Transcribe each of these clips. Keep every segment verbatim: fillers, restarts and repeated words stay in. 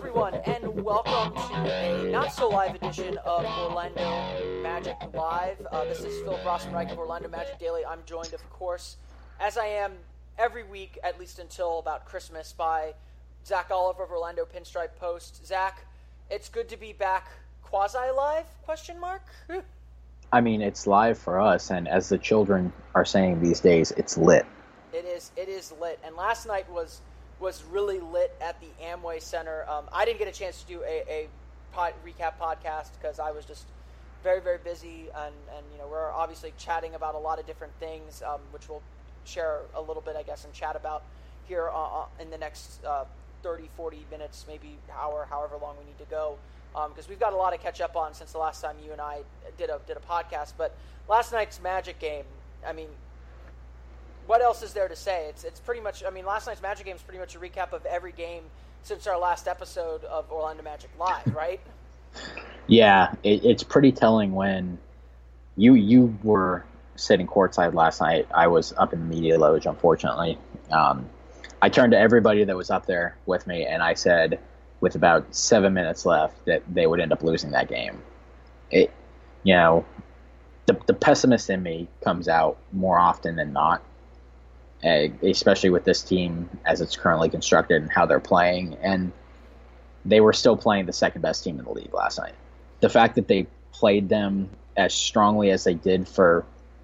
everyone, and welcome to a not-so-live edition of Orlando Magic Live. Uh, this is Philip Rosenreich of Orlando Magic Daily. I'm joined, of course, as I am every week, at least until about Christmas, by Zach Oliver of Orlando Pinstripe Post. Zach, it's good to be back quasi-live, question mark? I mean, it's live for us, and as the children are saying these days, it's lit. It is, it is lit, and last night was... was really lit at the Amway Center. Um, I didn't get a chance to do a, a pod, recap podcast because I was just very, very busy, and, and you know we're obviously chatting about a lot of different things, um, which we'll share a little bit, I guess, and chat about here uh, in the next uh, thirty, forty minutes, maybe hour, however long we need to go, because um, we've got a lot to catch up on since the last time you and I did a did a podcast. But last night's Magic game, I mean, what else is there to say? It's it's pretty much, I mean, last night's Magic game is pretty much a recap of every game since our last episode of Orlando Magic Live, right? Yeah, it, it's pretty telling when you you were sitting courtside last night. I was up in the media lounge, unfortunately. Um, I turned to everybody that was up there with me, and I said, with about seven minutes left, that they would end up losing that game. It, you know, the the pessimist in me comes out more often than not. Uh, especially with this team as it's currently constructed and how they're playing, and they were still playing the second best team in the league last night. The fact that they played them as strongly as they did for,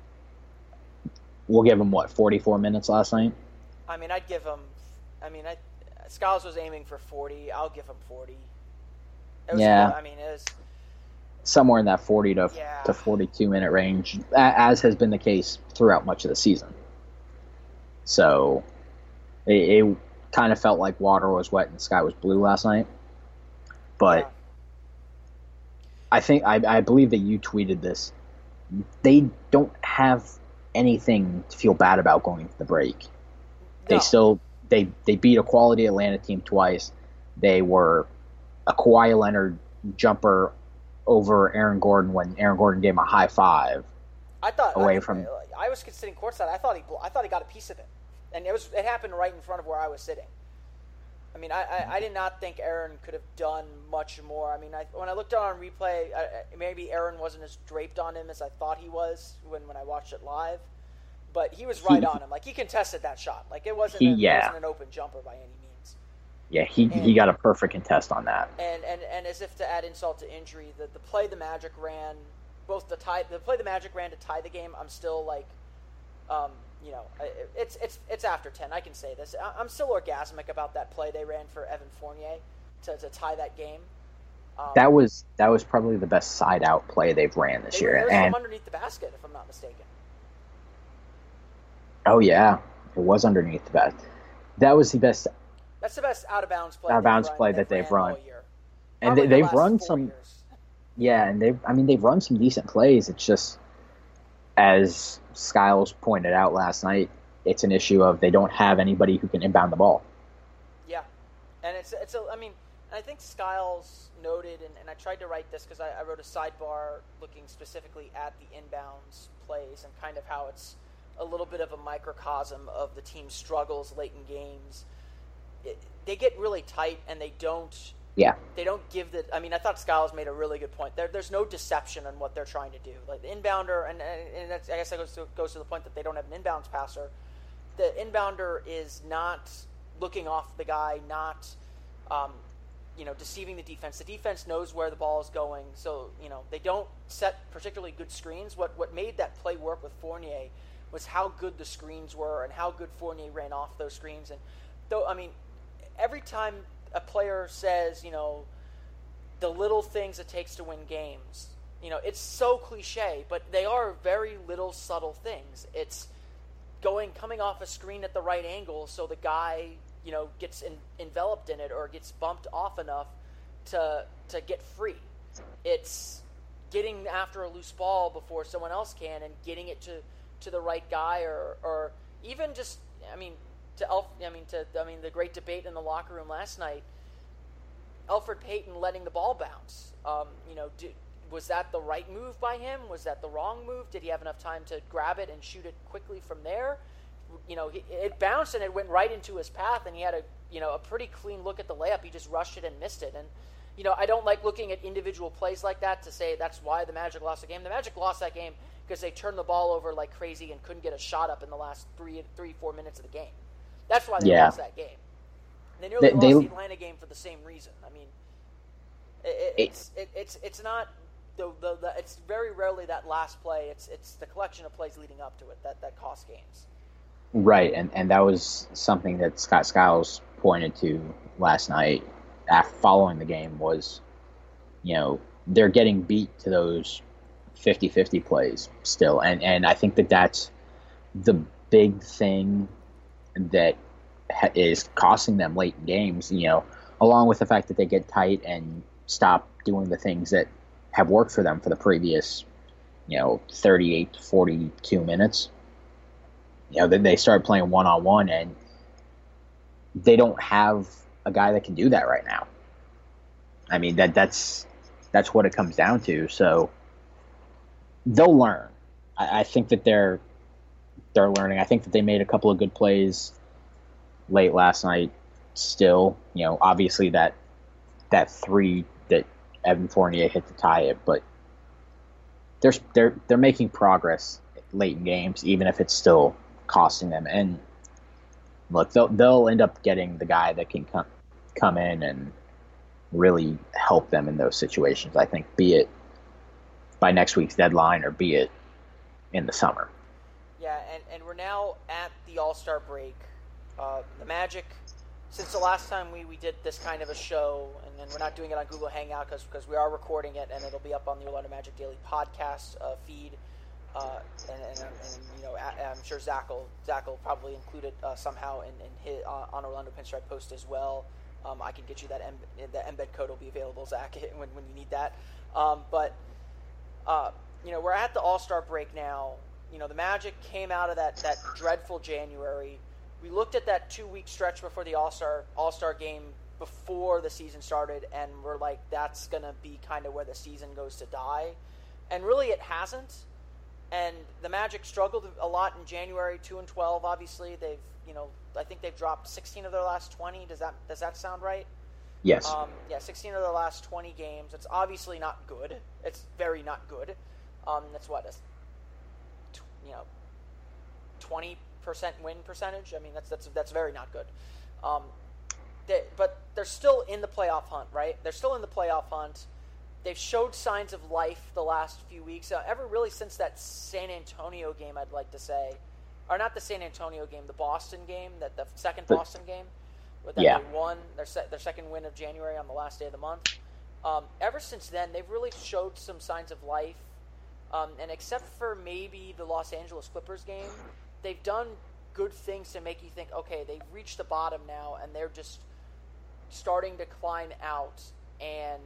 we'll give them what, forty-four minutes last night? I mean, I'd give them, I mean, I, Skiles was aiming for forty. I'll give him forty. It was, yeah. I mean, it was somewhere in that forty to, yeah. to forty-two minute range, as has been the case throughout much of the season. So it, it kind of felt like water was wet and the sky was blue last night. But yeah. I think I, I believe that you tweeted this. They don't have anything to feel bad about going into the break. No. They still they they beat a quality Atlanta team twice. They were a Kawhi Leonard jumper over Aaron Gordon when Aaron Gordon gave him a high five. I thought away I, from. I was sitting courtside. I thought he, I thought he got a piece of it, and it was it happened right in front of where I was sitting. I mean, I, I, I did not think Aaron could have done much more. I mean, I, when I looked on replay, I, maybe Aaron wasn't as draped on him as I thought he was when, when I watched it live, but he was right he, on him. Like he contested that shot. Like it wasn't he, a, yeah. it wasn't an open jumper by any means. Yeah, he and, he got a perfect contest on that. And and, and as if to add insult to injury, the the play the Magic ran. Both the tie, the play the Magic ran to tie the game. I'm still like, um, you know, it's it's it's after ten. I can say this. I'm still orgasmic about that play they ran for Evan Fournier to, to tie that game. Um, that was that was probably the best side out play they've ran this they year. It was and from underneath the basket, if I'm not mistaken. Oh yeah, it was underneath the basket. That was the best. That's the best out of bounds play. Out of bounds run, play they've that they've ran run. all year. And Probably they, the they've last run four some. Years. Yeah, and they've, I mean, they've run some decent plays. It's just, as Skiles pointed out last night, it's an issue of they don't have anybody who can inbound the ball. Yeah, and it's, it's a, I mean, I think Skiles noted, and, and I tried to write this because I, I wrote a sidebar looking specifically at the inbounds plays and kind of how it's a little bit of a microcosm of the team's struggles late in games. It, they get really tight and they don't... Yeah. They don't give the. I mean, I thought Skiles made a really good point. There, there's no deception on what they're trying to do. Like the inbounder, and and that's, I guess that goes to, goes to the point that they don't have an inbounds passer. The inbounder is not looking off the guy, not, um, you know, deceiving the defense. The defense knows where the ball is going, so you know they don't set particularly good screens. What what made that play work with Fournier was how good the screens were and how good Fournier ran off those screens. And though, I mean, every time a player says, you know, the little things it takes to win games, you know, it's so cliche, but they are very little subtle things. It's going, coming off a screen at the right angle so the guy, you know, gets in, enveloped in it or gets bumped off enough to to get free. It's getting after a loose ball before someone else can and getting it to, to the right guy or, or even just, I mean, To Elf, I mean, to I mean, the great debate in the locker room last night. Elfrid Payton letting the ball bounce. Um, you know, do, was that the right move by him? Was that the wrong move? Did he have enough time to grab it and shoot it quickly from there? You know, he, it bounced and it went right into his path, and he had a you know, a pretty clean look at the layup. He just rushed it and missed it. And, you know, I don't like looking at individual plays like that to say that's why the Magic lost the game. The Magic lost that game because they turned the ball over like crazy and couldn't get a shot up in the last three, three, four minutes of the game. That's why they yeah. lost that game. They nearly they, lost they, the Atlanta game for the same reason. I mean, it, it, it's it, it's it's not the, the the it's very rarely that last play. It's it's the collection of plays leading up to it that, that cost games. Right, and and that was something that Scott Skiles pointed to last night after following the game was, you know, they're getting beat to those fifty-fifty plays still, and and I think that that's the big thing that ha- is costing them late in games, you know, along with the fact that they get tight and stop doing the things that have worked for them for the previous, you know, thirty-eight to forty-two minutes. You know, then they start playing one-on-one, and they don't have a guy that can do that right now. I mean, that that's that's what it comes down to. So they'll learn. I, I think that they're they're learning. I think that they made a couple of good plays late last night. Still, you know, obviously that that three that Evan Fournier hit to tie it, but they're they're they're making progress late in games, even if it's still costing them. And look, they'll they'll end up getting the guy that can come come in and really help them in those situations. I think, be it by next week's deadline or be it in the summer. Yeah, and, and we're now at the All-Star break. Uh, the Magic, since the last time we, we did this kind of a show, and then we're not doing it on Google Hangout because we are recording it, and it'll be up on the Orlando Magic Daily podcast uh, feed. Uh, and, and, and you know, I, I'm sure Zach will Zach will probably include it uh, somehow in, in his, uh, on Orlando Pinstripe Post as well. Um, I can get you that em- the embed code will be available, Zach, when when you need that. Um, but uh, you know, we're at the All-Star break now. You know, the Magic came out of that, that dreadful January. We looked at that two-week stretch before the All-Star All-Star game before the season started, and we're like, that's going to be kind of where the season goes to die. And really it hasn't. And the Magic struggled a lot in January, two and twelve. Obviously, they've, you know, I think they've dropped sixteen of their last twenty. Does that does that sound right? Yes. Um, yeah, sixteen of their last twenty games. It's obviously not good. It's very not good. Um, that's what, a, you know, twenty percent win percentage. I mean, that's that's that's very not good. Um, they, but they're still in the playoff hunt, right? They're still in the playoff hunt. They've showed signs of life the last few weeks, uh, ever really since that San Antonio game, I'd like to say. Or not the San Antonio game, the Boston game, that the second Boston game, with that yeah. they won their se- their second win of January on the last day of the month. Um, ever since then, they've really showed some signs of life. Um, and except for maybe the Los Angeles Clippers game, they've done good things to make you think, okay, they've reached the bottom now, and they're just starting to climb out. And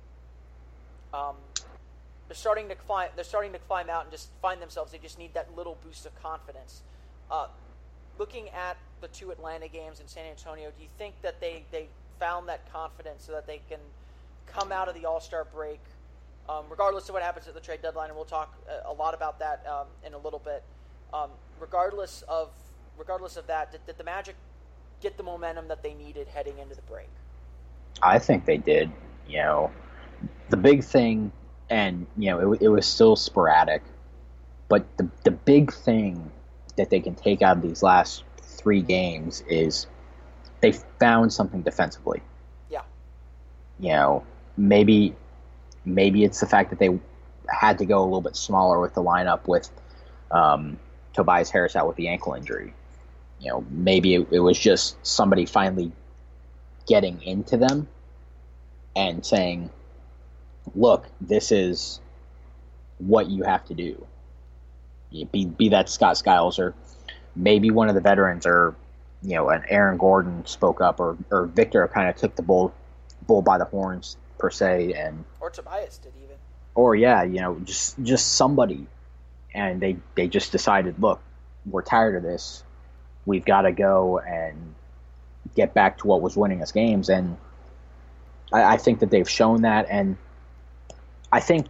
Um, they're starting to climb. They're starting to climb out and just find themselves. They just need that little boost of confidence. Uh, looking at the two Atlanta games in San Antonio, do you think that they, they found that confidence so that they can come out of the All-Star break, um, regardless of what happens at the trade deadline? And we'll talk a, a lot about that um, in a little bit. Um, regardless of regardless of that, did, did the Magic get the momentum that they needed heading into the break? I think they did. You know. The big thing, and, you know, it, it was still sporadic, but the the big thing that they can take out of these last three games is they found something defensively. Yeah. You know, maybe maybe it's the fact that they had to go a little bit smaller with the lineup with um, Tobias Harris out with the ankle injury. You know, maybe it, it was just somebody finally getting into them and saying, look, this is what you have to do. Be be that Scott Skiles or maybe one of the veterans, or, you know, an Aaron Gordon spoke up, or, or Victor kind of took the bull bull by the horns per se, and or Tobias did even. Or yeah, you know, just just somebody, and they they just decided, look, we're tired of this. We've got to go and get back to what was winning us games, and I, I think that they've shown that. And I think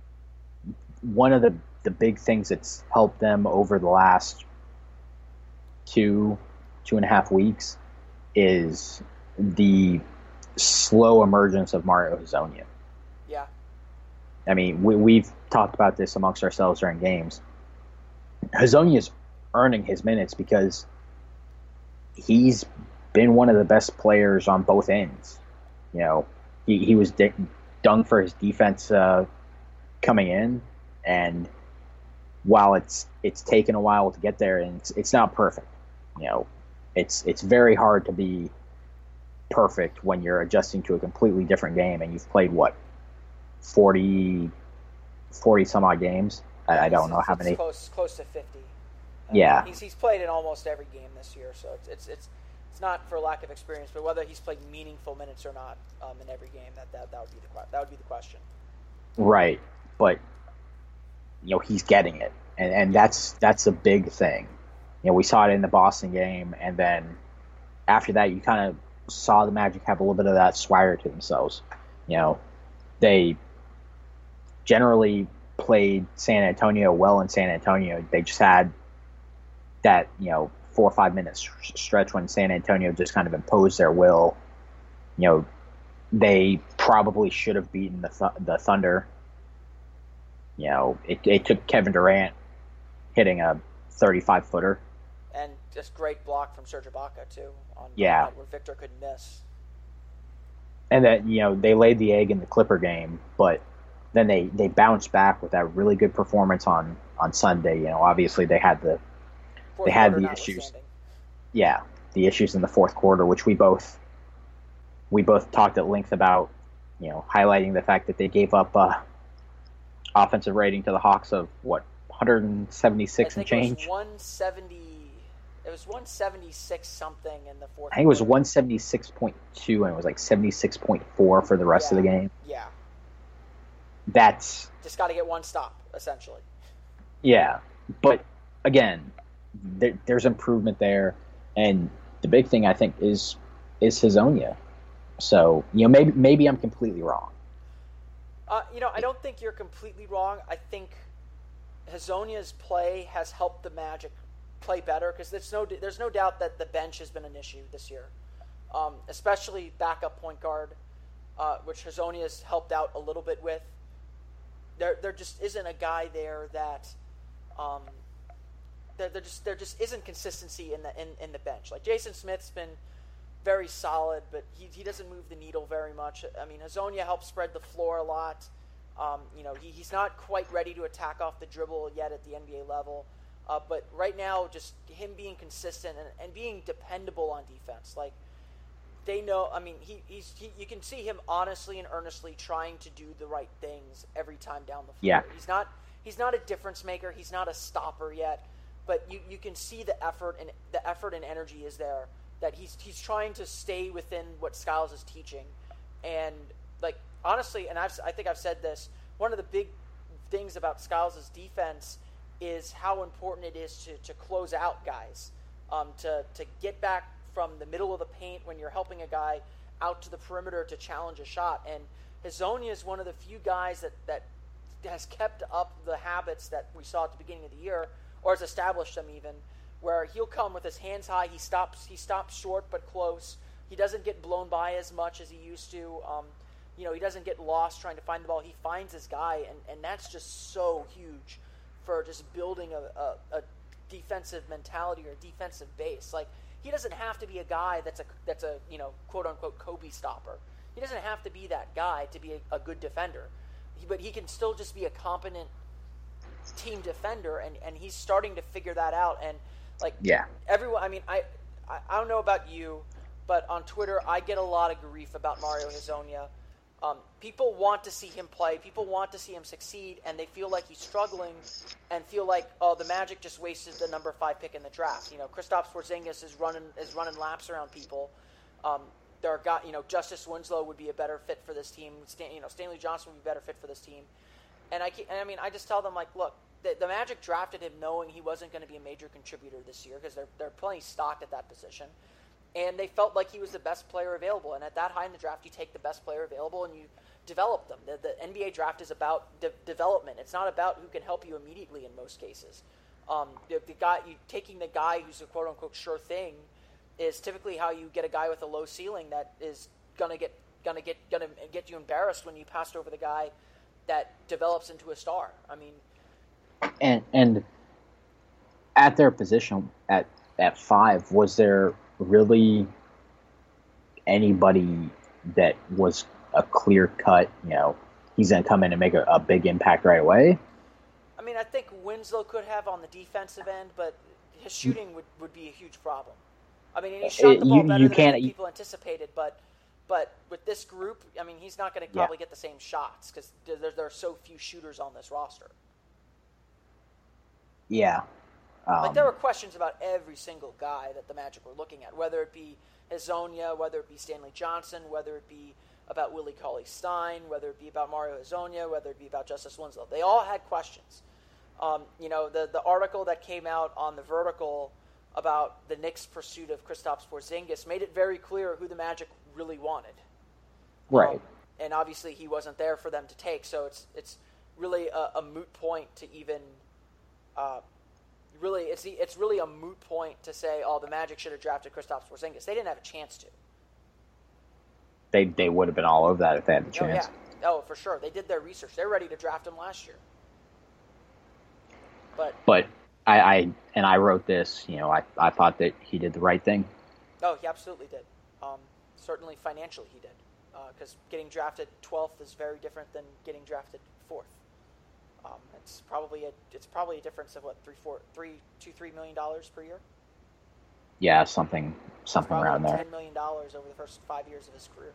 one of the, the big things that's helped them over the last two, two and a half weeks is the slow emergence of Mario Hezonja. Yeah. I mean, we, we've talked about this amongst ourselves during games. Hezonja is earning his minutes because he's been one of the best players on both ends. You know, he, he was de- done for his defense uh, coming in, and while it's it's taken a while to get there, and it's, it's not perfect. You know, it's it's very hard to be perfect when you're adjusting to a completely different game, and you've played what forty, forty some odd games. I, I don't know how many. Close close to fifty. Uh, yeah, he's he's played in almost every game this year, so it's it's it's, it's not for lack of experience, but whether he's played meaningful minutes or not um, in every game, that, that that would be the that would be the question. Right, but you know he's getting it, and and that's that's a big thing. You know, we saw it in the Boston game, and then after that, you kind of saw the Magic have a little bit of that swagger to themselves. You know, they generally played San Antonio well in San Antonio. They just had that, you know, four or five minute stretch when San Antonio just kind of imposed their will. You know, they probably should have beaten the th- the Thunder. You know, it, it took Kevin Durant hitting a thirty-five footer. And just great block from Serge Ibaka, too, on yeah. where Victor couldn't miss. And that, you know, they laid the egg in the Clipper game, but then they, they bounced back with that really good performance on, on Sunday. You know, obviously they had the Fourth they had the issues. Yeah, the issues in the fourth quarter, which we both we both talked at length about, you know, highlighting the fact that they gave up uh, offensive rating to the Hawks of, what, one seventy-six and change? It was one seventy It was one seventy-six something in the fourth. I think it was one seventy-six point two, and it was like seventy-six point four for the rest yeah. of the game. Yeah. That's just got to get one stop, essentially. Yeah, but again, there, there's improvement there, and the big thing I think is is Hezonja. So you know, maybe maybe I'm completely wrong. Uh, you know, I don't think you're completely wrong. I think Hezonja's play has helped the Magic play better, because there's no there's no doubt that the bench has been an issue this year, um, especially backup point guard, uh, which Hezonja has helped out a little bit with. There there just isn't a guy there that, um, there, there just there just isn't consistency in the in, in the bench. Like Jason Smith's been very solid, but he he doesn't move the needle very much. I mean, Hezonja helps spread the floor a lot. Um, you know, he, he's not quite ready to attack off the dribble yet at the N B A level. Uh, but right now, just him being consistent and, and being dependable on defense, like they know. I mean, he, he's he, you can see him honestly and earnestly trying to do the right things every time down the floor. Yeah. He's not he's not a difference maker. He's not a stopper yet, but you, you can see the effort and the effort and energy is there. That he's he's trying to stay within what Skiles is teaching, and like honestly, and I've I think I've said this. One of the big things about Skiles' defense is how important it is to, to close out guys, um, to, to get back from the middle of the paint when you're helping a guy out to the perimeter to challenge a shot. And Hezonja is one of the few guys that, that has kept up the habits that we saw at the beginning of the year, or has established them even, where he'll come with his hands high, he stops he stops short but close, he doesn't get blown by as much as he used to, um, you know, he doesn't get lost trying to find the ball, he finds his guy, and, and that's just so huge for just building a, a, a defensive mentality or defensive base. Like, he doesn't have to be a guy that's a that's a you know quote unquote Kobe stopper. He doesn't have to be that guy to be a, a good defender, he, but he can still just be a competent team defender, and, and he's starting to figure that out. And like yeah, everyone. I mean, I, I I don't know about you, but on Twitter I get a lot of grief about Mario Hezonja. Um, people want to see him play. People want to see him succeed, and they feel like he's struggling, and feel like, oh, the Magic just wasted the number five pick in the draft. You know, Kristaps Porzingis is running is running laps around people. Um, there are got you know Justice Winslow would be a better fit for this team. Stan, you know, Stanley Johnson would be a better fit for this team. And I, and I mean, I just tell them like, look, the, the Magic drafted him knowing he wasn't going to be a major contributor this year because they're they're plenty stocked at that position. And they felt like he was the best player available. And at that high in the draft, you take the best player available and you develop them. The, the N B A draft is about de- development. It's not about who can help you immediately in most cases. Um, the, the guy, you taking the guy who's a quote unquote sure thing, is typically how you get a guy with a low ceiling that is gonna get gonna get gonna get you embarrassed when you passed over the guy that develops into a star. I mean, and and at their position at at five, was there really anybody that was a clear cut, you know, he's going to come in and make a, a big impact right away? I mean, I think Winslow could have on the defensive end, but his shooting would, would be a huge problem. I mean, and he shot the ball you, better you than people anticipated, but but with this group, I mean, he's not going to probably yeah. get the same shots because there, there are so few shooters on this roster. Yeah. Um, like, there were questions about every single guy that the Magic were looking at, whether it be Hezonja, whether it be Stanley Johnson, whether it be about Willie Cauley-Stein, whether it be about Mario Hezonja, whether it be about Justice Winslow. They all had questions. Um, you know, the, the article that came out on The Vertical about the Knicks' pursuit of Kristaps Porzingis made it very clear who the Magic really wanted. Right. Um, and obviously he wasn't there for them to take, so it's it's really a, a moot point to even uh, really it's the, it's really a moot point to say, oh, the Magic should have drafted Kristaps Porzingis. They didn't have a chance to. They they would have been all over that if they had the chance. Oh, yeah. Oh, for sure. They did their research. They're ready to draft him last year. But but I, I and I wrote this, you know, I, I thought that he did the right thing. Oh, he absolutely did. Um, certainly financially he did. Because uh, getting drafted twelfth is very different than getting drafted fourth. Um, it's probably a it's probably a difference of what three four three two three million dollars per year. Yeah, something something around like there. Ten million dollars over the first five years of his career.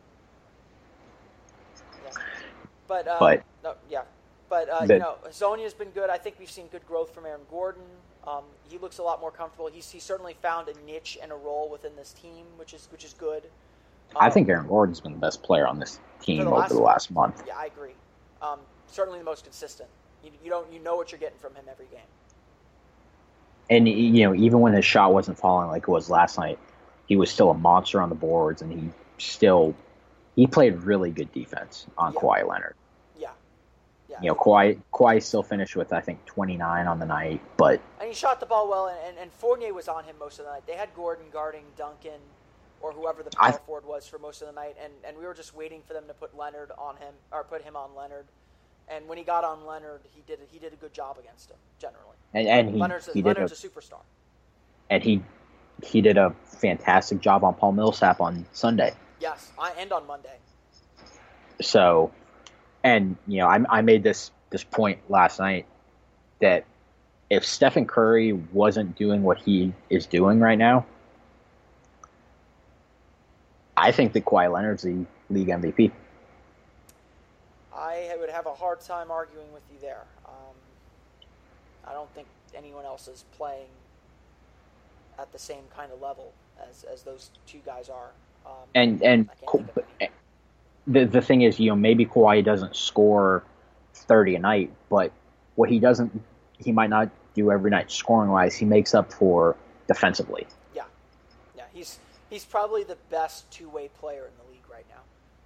Yeah, but uh, but no, yeah, but uh, the, you know, Hezonja's been good. I think we've seen good growth from Aaron Gordon. Um, he looks a lot more comfortable. He's he certainly found a niche and a role within this team, which is which is good. Um, I think Aaron Gordon's been the best player on this team the over the last month. Yeah, I agree. Um, certainly the most consistent. You, you don't you know what you're getting from him every game. And you know, even when his shot wasn't falling like it was last night, he was still a monster on the boards, and he still he played really good defense on Yeah. Kawhi Leonard. Yeah, yeah. You know, Kawhi Kawhi still finished with I think twenty-nine on the night, but And he shot the ball well, and, and, and Fournier was on him most of the night. They had Gordon guarding Duncan or whoever the power I, forward was for most of the night, and, and we were just waiting for them to put Leonard on him or put him on Leonard. And when he got on Leonard, he did he did a good job against him generally. and, and he Leonard's, a, he Leonard's did a, a superstar. And he he did a fantastic job on Paul Millsap on Sunday. Yes, I, and on Monday. So, and you know, I, I made this this point last night that if Stephen Curry wasn't doing what he is doing right now, I think that Kawhi Leonard's the league M V P. I would have a hard time arguing with you there. Um, I don't think anyone else is playing at the same kind of level as, as those two guys are. Um, And and the the thing is, you know, maybe Kawhi doesn't score thirty a night, but what he doesn't, he might not do every night scoring wise. He makes up for defensively. Yeah, yeah. He's he's probably the best two way player in the league right now.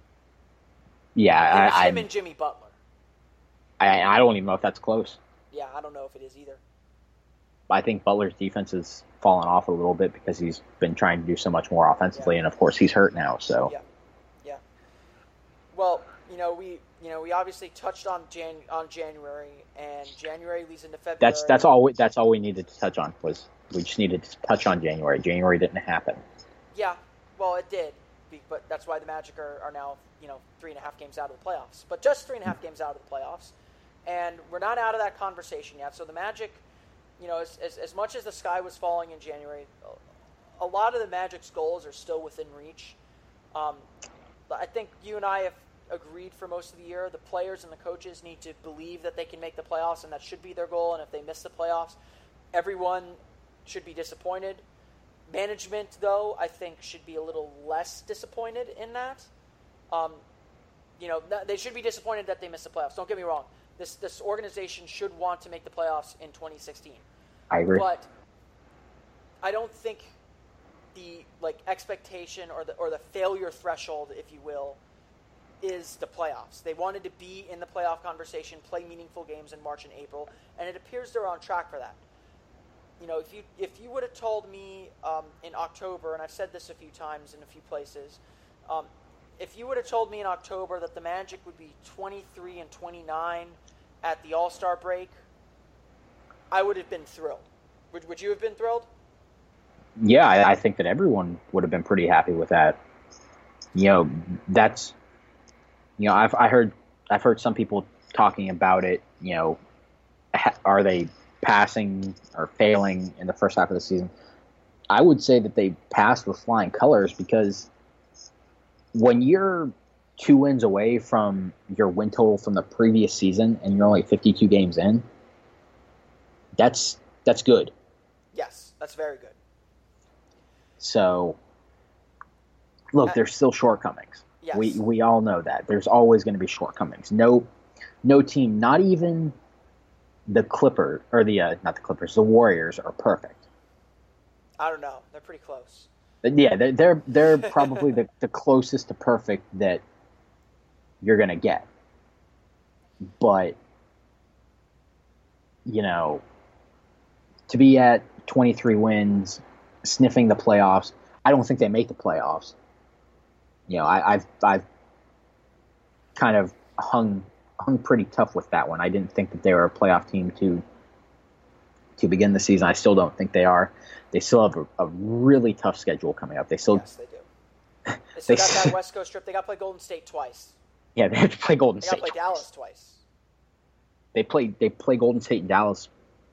Yeah, It's I, him I, and Jimmy Butler. I I don't even know if that's close. Yeah, I don't know if it is either. I think Butler's defense has fallen off a little bit because he's been trying to do so much more offensively, Yeah. and of course he's hurt now. So Yeah, yeah. Well, you know, we you know we obviously touched on Jan on January, and January leads into February. that's that's all we, that's all we needed to touch on was we just needed to touch on January. January didn't happen. Yeah, well, it did, be- but that's why the Magic are, are now you know three and a half games out of the playoffs, but just three and a half games out of the playoffs, and we're not out of that conversation yet. So the Magic, you know, as as, as much as the sky was falling in January, a lot of the Magic's goals are still within reach. Um, I think you and I have agreed for most of the year. The players and the coaches need to believe that they can make the playoffs, and that should be their goal. And if they miss the playoffs, everyone should be disappointed. Management, though, I think should be a little less disappointed in that. Um, you know, they should be disappointed that they missed the playoffs. Don't get me wrong. This this organization should want to make the playoffs in twenty sixteen. I agree. But I don't think the like expectation or the or the failure threshold, if you will, is the playoffs. They wanted to be in the playoff conversation, play meaningful games in March and April, and it appears they're on track for that. you know, if you if you would have told me um, in October, and I've said this a few times in a few places, um, if you would have told me in October that the Magic would be twenty-three and twenty-nine at the All-Star break, I would have been thrilled. Would Would you have been thrilled? Yeah, I, I think that everyone would have been pretty happy with that. You know, that's, you know, I've I heard I've heard some people talking about it. You know, ha, are they passing or failing in the first half of the season? I would say that they passed with flying colors, because when you're two wins away from your win total from the previous season and you're only fifty-two games in, that's that's good. Yes, that's very good. So, look, there's still shortcomings. Yes. We we all know that. There's always going to be shortcomings. No no team, not even the Clippers, or the, uh, not the Clippers, the Warriors are perfect. I don't know. They're pretty close. Yeah, they're they're, they're probably the, the closest to perfect that you're going to get. But, you know, to be at twenty-three wins, sniffing the playoffs, I don't think they make the playoffs. You know, I, I've I've kind of hung hung pretty tough with that one. I didn't think that they were a playoff team to to begin the season. I still don't think they are. They still have a, a really tough schedule coming up. They still yes, they do. They still got that West Coast trip. They got to play Golden State twice. Yeah, they have to play Golden they State. They got to play twice. Dallas twice. They play they play Golden State and Dallas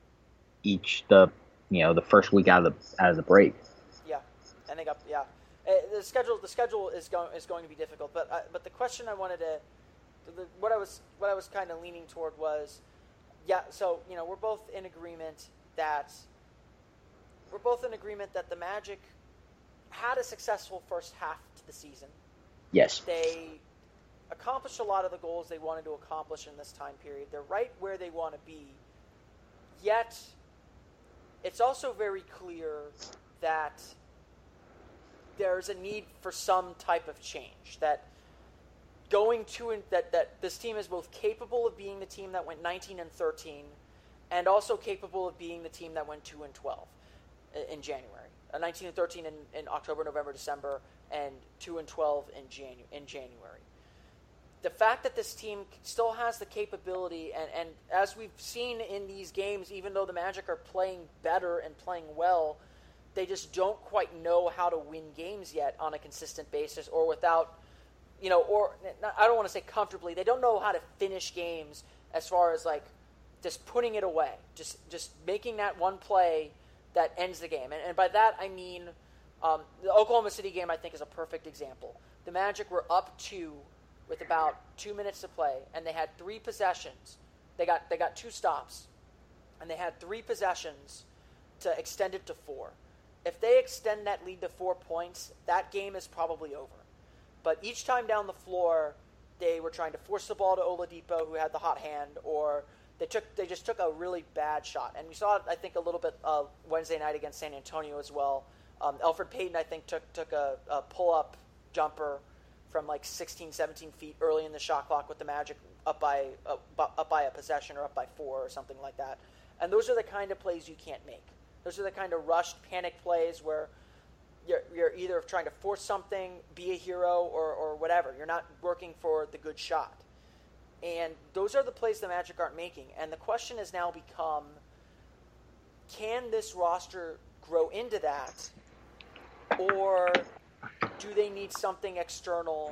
each the you know the first week out of the out of the break. Yeah, and they got yeah. Uh, the schedule the schedule is going is going to be difficult. But uh, but the question I wanted to the, what I was what I was kind of leaning toward was yeah. So you know we're both in agreement that we're both in agreement that the Magic had a successful first half to the season. Yes. They accomplished a lot of the goals they wanted to accomplish in this time period. They're right where they want to be. Yet, it's also very clear that there's a need for some type of change. That going to that that this team is both capable of being the team that went nineteen and thirteen, and also capable of being the team that went two and twelve in January. Uh, nineteen and thirteen in, in October, November, December, and two and twelve in Janu- in January. The fact that this team still has the capability, and, and as we've seen in these games, even though the Magic are playing better and playing well, they just don't quite know how to win games yet on a consistent basis, or without, you know, or I don't want to say comfortably. They don't know how to finish games as far as like just putting it away, just just making that one play that ends the game. And, and by that I mean um, the Oklahoma City game. I think is a perfect example. The Magic were up two with about two minutes to play, and they had three possessions. They got they got two stops, and they had three possessions to extend it to four. If they extend that lead to four points, that game is probably over. But each time down the floor, they were trying to force the ball to Oladipo, who had the hot hand, or they took they just took a really bad shot. And we saw it, I think, a little bit uh, Wednesday night against San Antonio as well. Um, Elfrid Payton, I think, took took a, a pull-up jumper from like sixteen, seventeen feet early in the shot clock with the Magic up by uh, up by a possession or up by four or something like that. And those are the kind of plays you can't make. Those are the kind of rushed panic plays where you're, you're either trying to force something, be a hero, or, or whatever. You're not working for the good shot. And those are the plays the Magic aren't making. And the question has now become, can this roster grow into that? Or do they need something external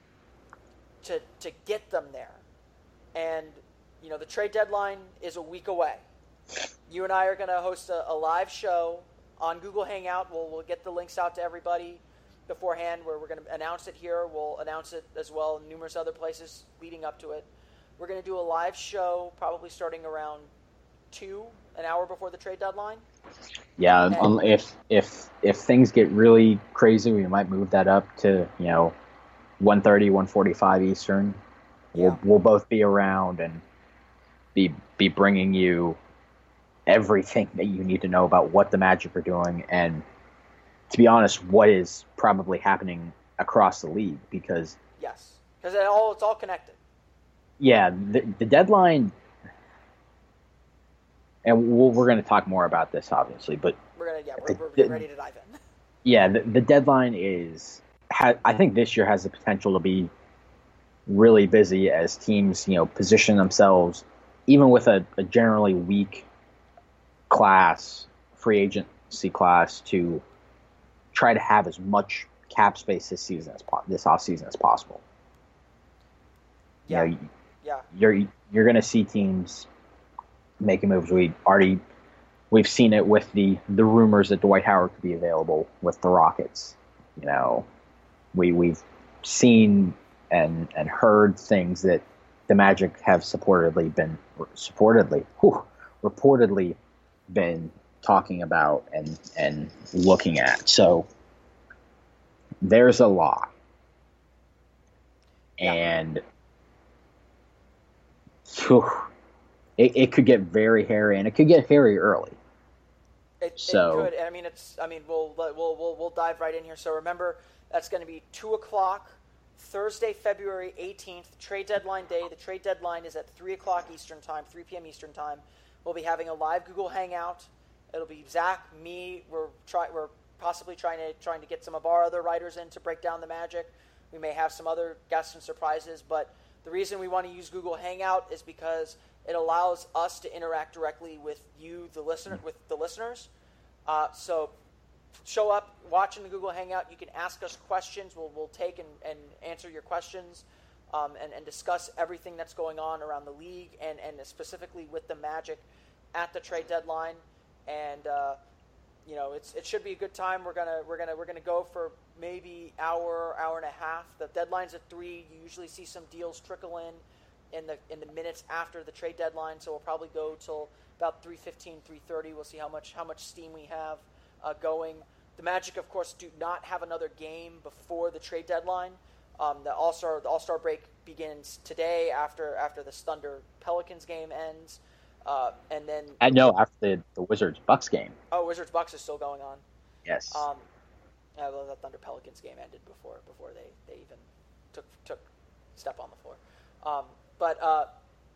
to to get them there? And, you know, the trade deadline is a week away. You and I are going to host a, a live show on Google Hangout. We'll, we'll get the links out to everybody beforehand, where we're going to announce it here. We'll announce it as well in numerous other places leading up to it. We're going to do a live show probably starting around two, an hour before the trade deadline. Yeah, um, if if if things get really crazy, we might move that up to, you know, one thirty, one forty-five Eastern. Yeah. We'll we'll both be around and be be bringing you everything that you need to know about what the Magic are doing, and, to be honest, what is probably happening across the league. Because yes, because it all it's all connected. Yeah, the, the deadline. and we'll, we're going to talk more about this, obviously, but We're gonna yeah, we're, the, we're the, getting ready to dive in. yeah, the, the deadline is. Ha, I think this year has the potential to be really busy as teams, you know, position themselves, even with a, a generally weak class, free agency class, to try to have as much cap space this season as po- this off season as possible. Yeah, you know, yeah. You're you're going to see teams making moves. We already we've seen it with the the rumors that Dwight Howard could be available with the Rockets. You know, we we've seen and and heard things that the Magic have supportedly been supportedly whew, reportedly been talking about and and looking at. So there's a lot. Yeah. And whew, it, it could get very hairy, and it could get hairy early. It, so, it could. I mean, it's. I mean, we'll we'll we'll we'll dive right in here. So remember, that's going to be two o'clock, Thursday, February eighteenth, trade deadline day. The trade deadline is at three o'clock Eastern time, three p.m. Eastern time. We'll be having a live Google Hangout. It'll be Zach, me. We're try we're possibly trying to trying to get some of our other writers in to break down the Magic. We may have some other guests and surprises, but the reason we want to use Google Hangout is because it allows us to interact directly with you, the listener, with the listeners. Uh, so show up, watch in the Google Hangout. You can ask us questions. We'll we'll take and, and answer your questions, um, and, and discuss everything that's going on around the league and, and specifically with the Magic at the trade deadline. And uh, you know, it's it should be a good time. We're gonna we're gonna we're gonna go for maybe hour hour and a half. The deadline's at three. You usually see some deals trickle in in the in the minutes after the trade deadline. So we'll probably go till about three fifteen, three thirty. We'll see how much how much steam we have uh, going. The Magic, of course, do not have another game before the trade deadline. Um, the All Star the All Star break begins today after after the Thunder Pelicans game ends. Uh, and then I know after the, the Wizards Bucks game. Oh, Wizards Bucks is still going on. Yes. Um, I love that Thunder Pelicans game ended before before they, they even took took step on the floor. Um, but uh,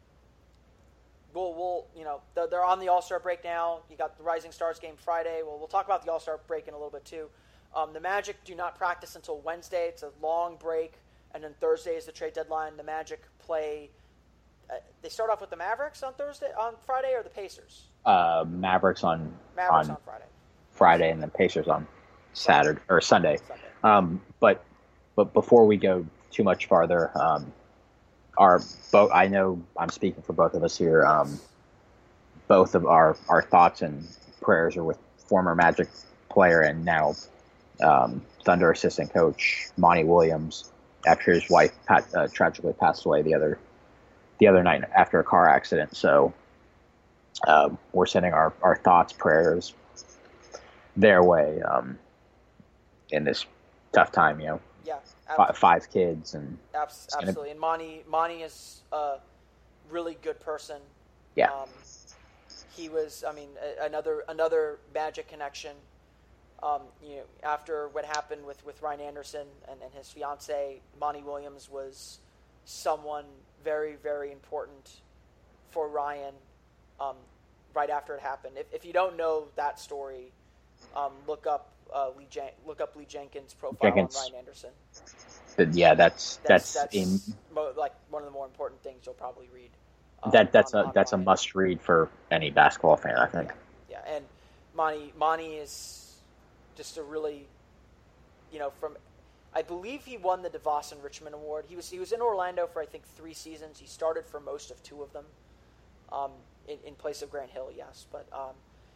we'll we'll you know they're, they're on the All Star break now. You got the Rising Stars game Friday. Well, we'll talk about the All Star break in a little bit too. Um, the Magic do not practice until Wednesday. It's a long break, and then Thursday is the trade deadline. The Magic play. Uh, they start off with the Mavericks on Thursday, on Friday, or the Pacers. Uh, Mavericks on Mavericks on, on Friday. Friday, and then Pacers on Saturday or Sunday. Sunday. Um, but but before we go too much farther, um, our both I know I'm speaking for both of us here. Um, both of our, our thoughts and prayers are with former Magic player and now um, Thunder assistant coach Monty Williams after his wife Pat, uh, tragically passed away the other. the other night after a car accident. So uh, we're sending our, our thoughts, prayers their way um, in this tough time, you know. Yeah. F- five kids. and Abs- Absolutely. And Monty, Monty is a really good person. Yeah. Um, he was, I mean, a, another another Magic connection. Um, you know, after what happened with, with Ryan Anderson and, and his fiance, Monty Williams was someone very, very important for Ryan um, right after it happened. If, if you don't know that story, um, look up uh, Lee Jen- look up Lee Jenkins' profile Jenkins. on Ryan Anderson. But yeah, that's that's, That's, that's in, mo- like one of the more important things you'll probably read. Um, that that's on, a on that's Ryan. a must read for any basketball fan, I think. Yeah, yeah. And Monty Monty is just a really, you know, from. I believe he won the DeVos and Richmond Award. He was he was in Orlando for I think three seasons. He started for most of two of them, um, in, in place of Grant Hill, yes. But um,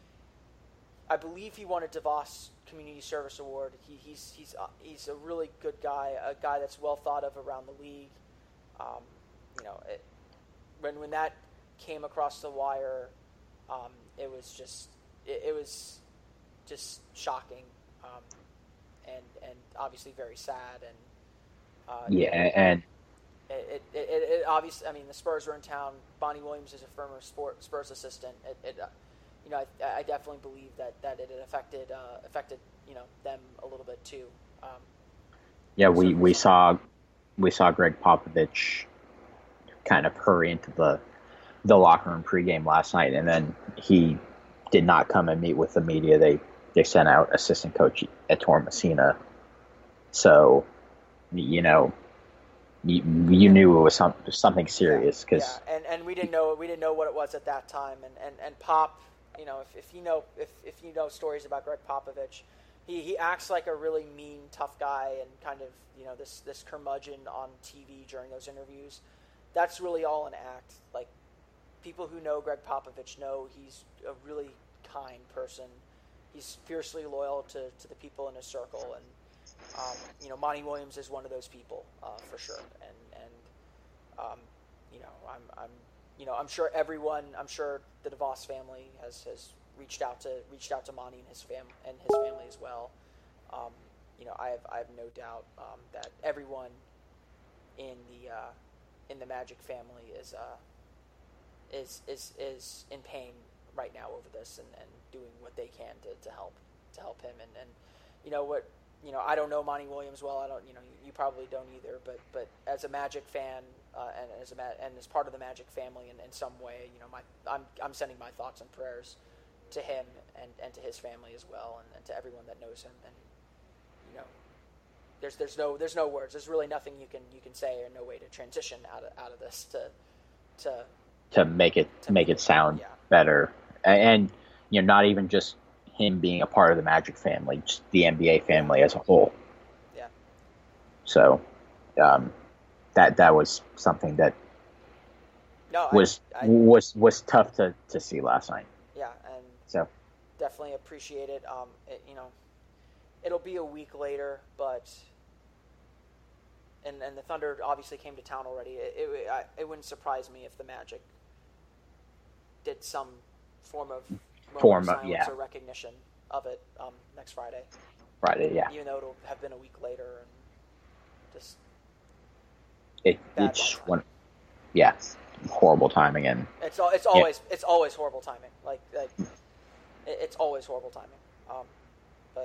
I believe he won a DeVos Community Service Award. He, he's he's uh, he's a really good guy, a guy that's well thought of around the league. Um, you know, it, when when that came across the wire, um, it was just it, it was just shocking. Um, And, and obviously very sad and uh, Yeah, and it, it, it, it obviously I mean the Spurs are in town. Bonnie Williams is a former sport, Spurs assistant. It, it uh, you know I, I definitely believe that, that it had affected uh, affected you know them a little bit too. Um, yeah, we, we saw we saw Greg Popovich kind of hurry into the the locker room pregame last night, and then he did not come and meet with the media. They they sent out assistant coach Ettore Messina. So, you know, you, you knew it was some, something serious because yeah, yeah. and and we didn't know we didn't know what it was at that time. And, and, and Pop, you know, if, if you know if, if you know stories about Greg Popovich, he, he acts like a really mean, tough guy, and kind of, you know, this this curmudgeon on T V during those interviews. That's really all an act. Like, people who know Greg Popovich know he's a really kind person. He's fiercely loyal to, to the people in his circle, and um, you know, Monty Williams is one of those people uh, for sure. And and um, you know, I'm I'm you know I'm sure everyone, I'm sure the DeVos family has, has reached out to reached out to Monty and his fam and his family as well. Um, you know, I have I have no doubt um, that everyone in the uh, in the Magic family is uh, is is is in pain right now over this, and, and doing what they can to, to help to help him. And, and you know what you know I don't know Monty Williams well. I don't you know you, you probably don't either. But but as a Magic fan uh, and as a and as part of the Magic family in, in some way, you know my I'm I'm sending my thoughts and prayers to him and, and to his family as well, and, and to everyone that knows him. And you know there's there's no there's no words. There's really nothing you can you can say, or no way to transition out of out of this to to to make it to make it sound yeah. better. And, you know, not even just him being a part of the Magic family, just the N B A family as a whole. Yeah. So, um, that that was something that no, was I, I, was was tough to, to see last night. Yeah, and so definitely appreciate it. Um, it, you know, it'll be a week later, but and and the Thunder obviously came to town already. It it, I, it wouldn't surprise me if the Magic did some form of form of of yeah or recognition of it um, next Friday. Friday, yeah. Even though it'll have been a week later, and just it it's one, yeah, horrible timing, and it's all it's always yeah. it's always horrible timing. Like like it, it's always horrible timing. Um, but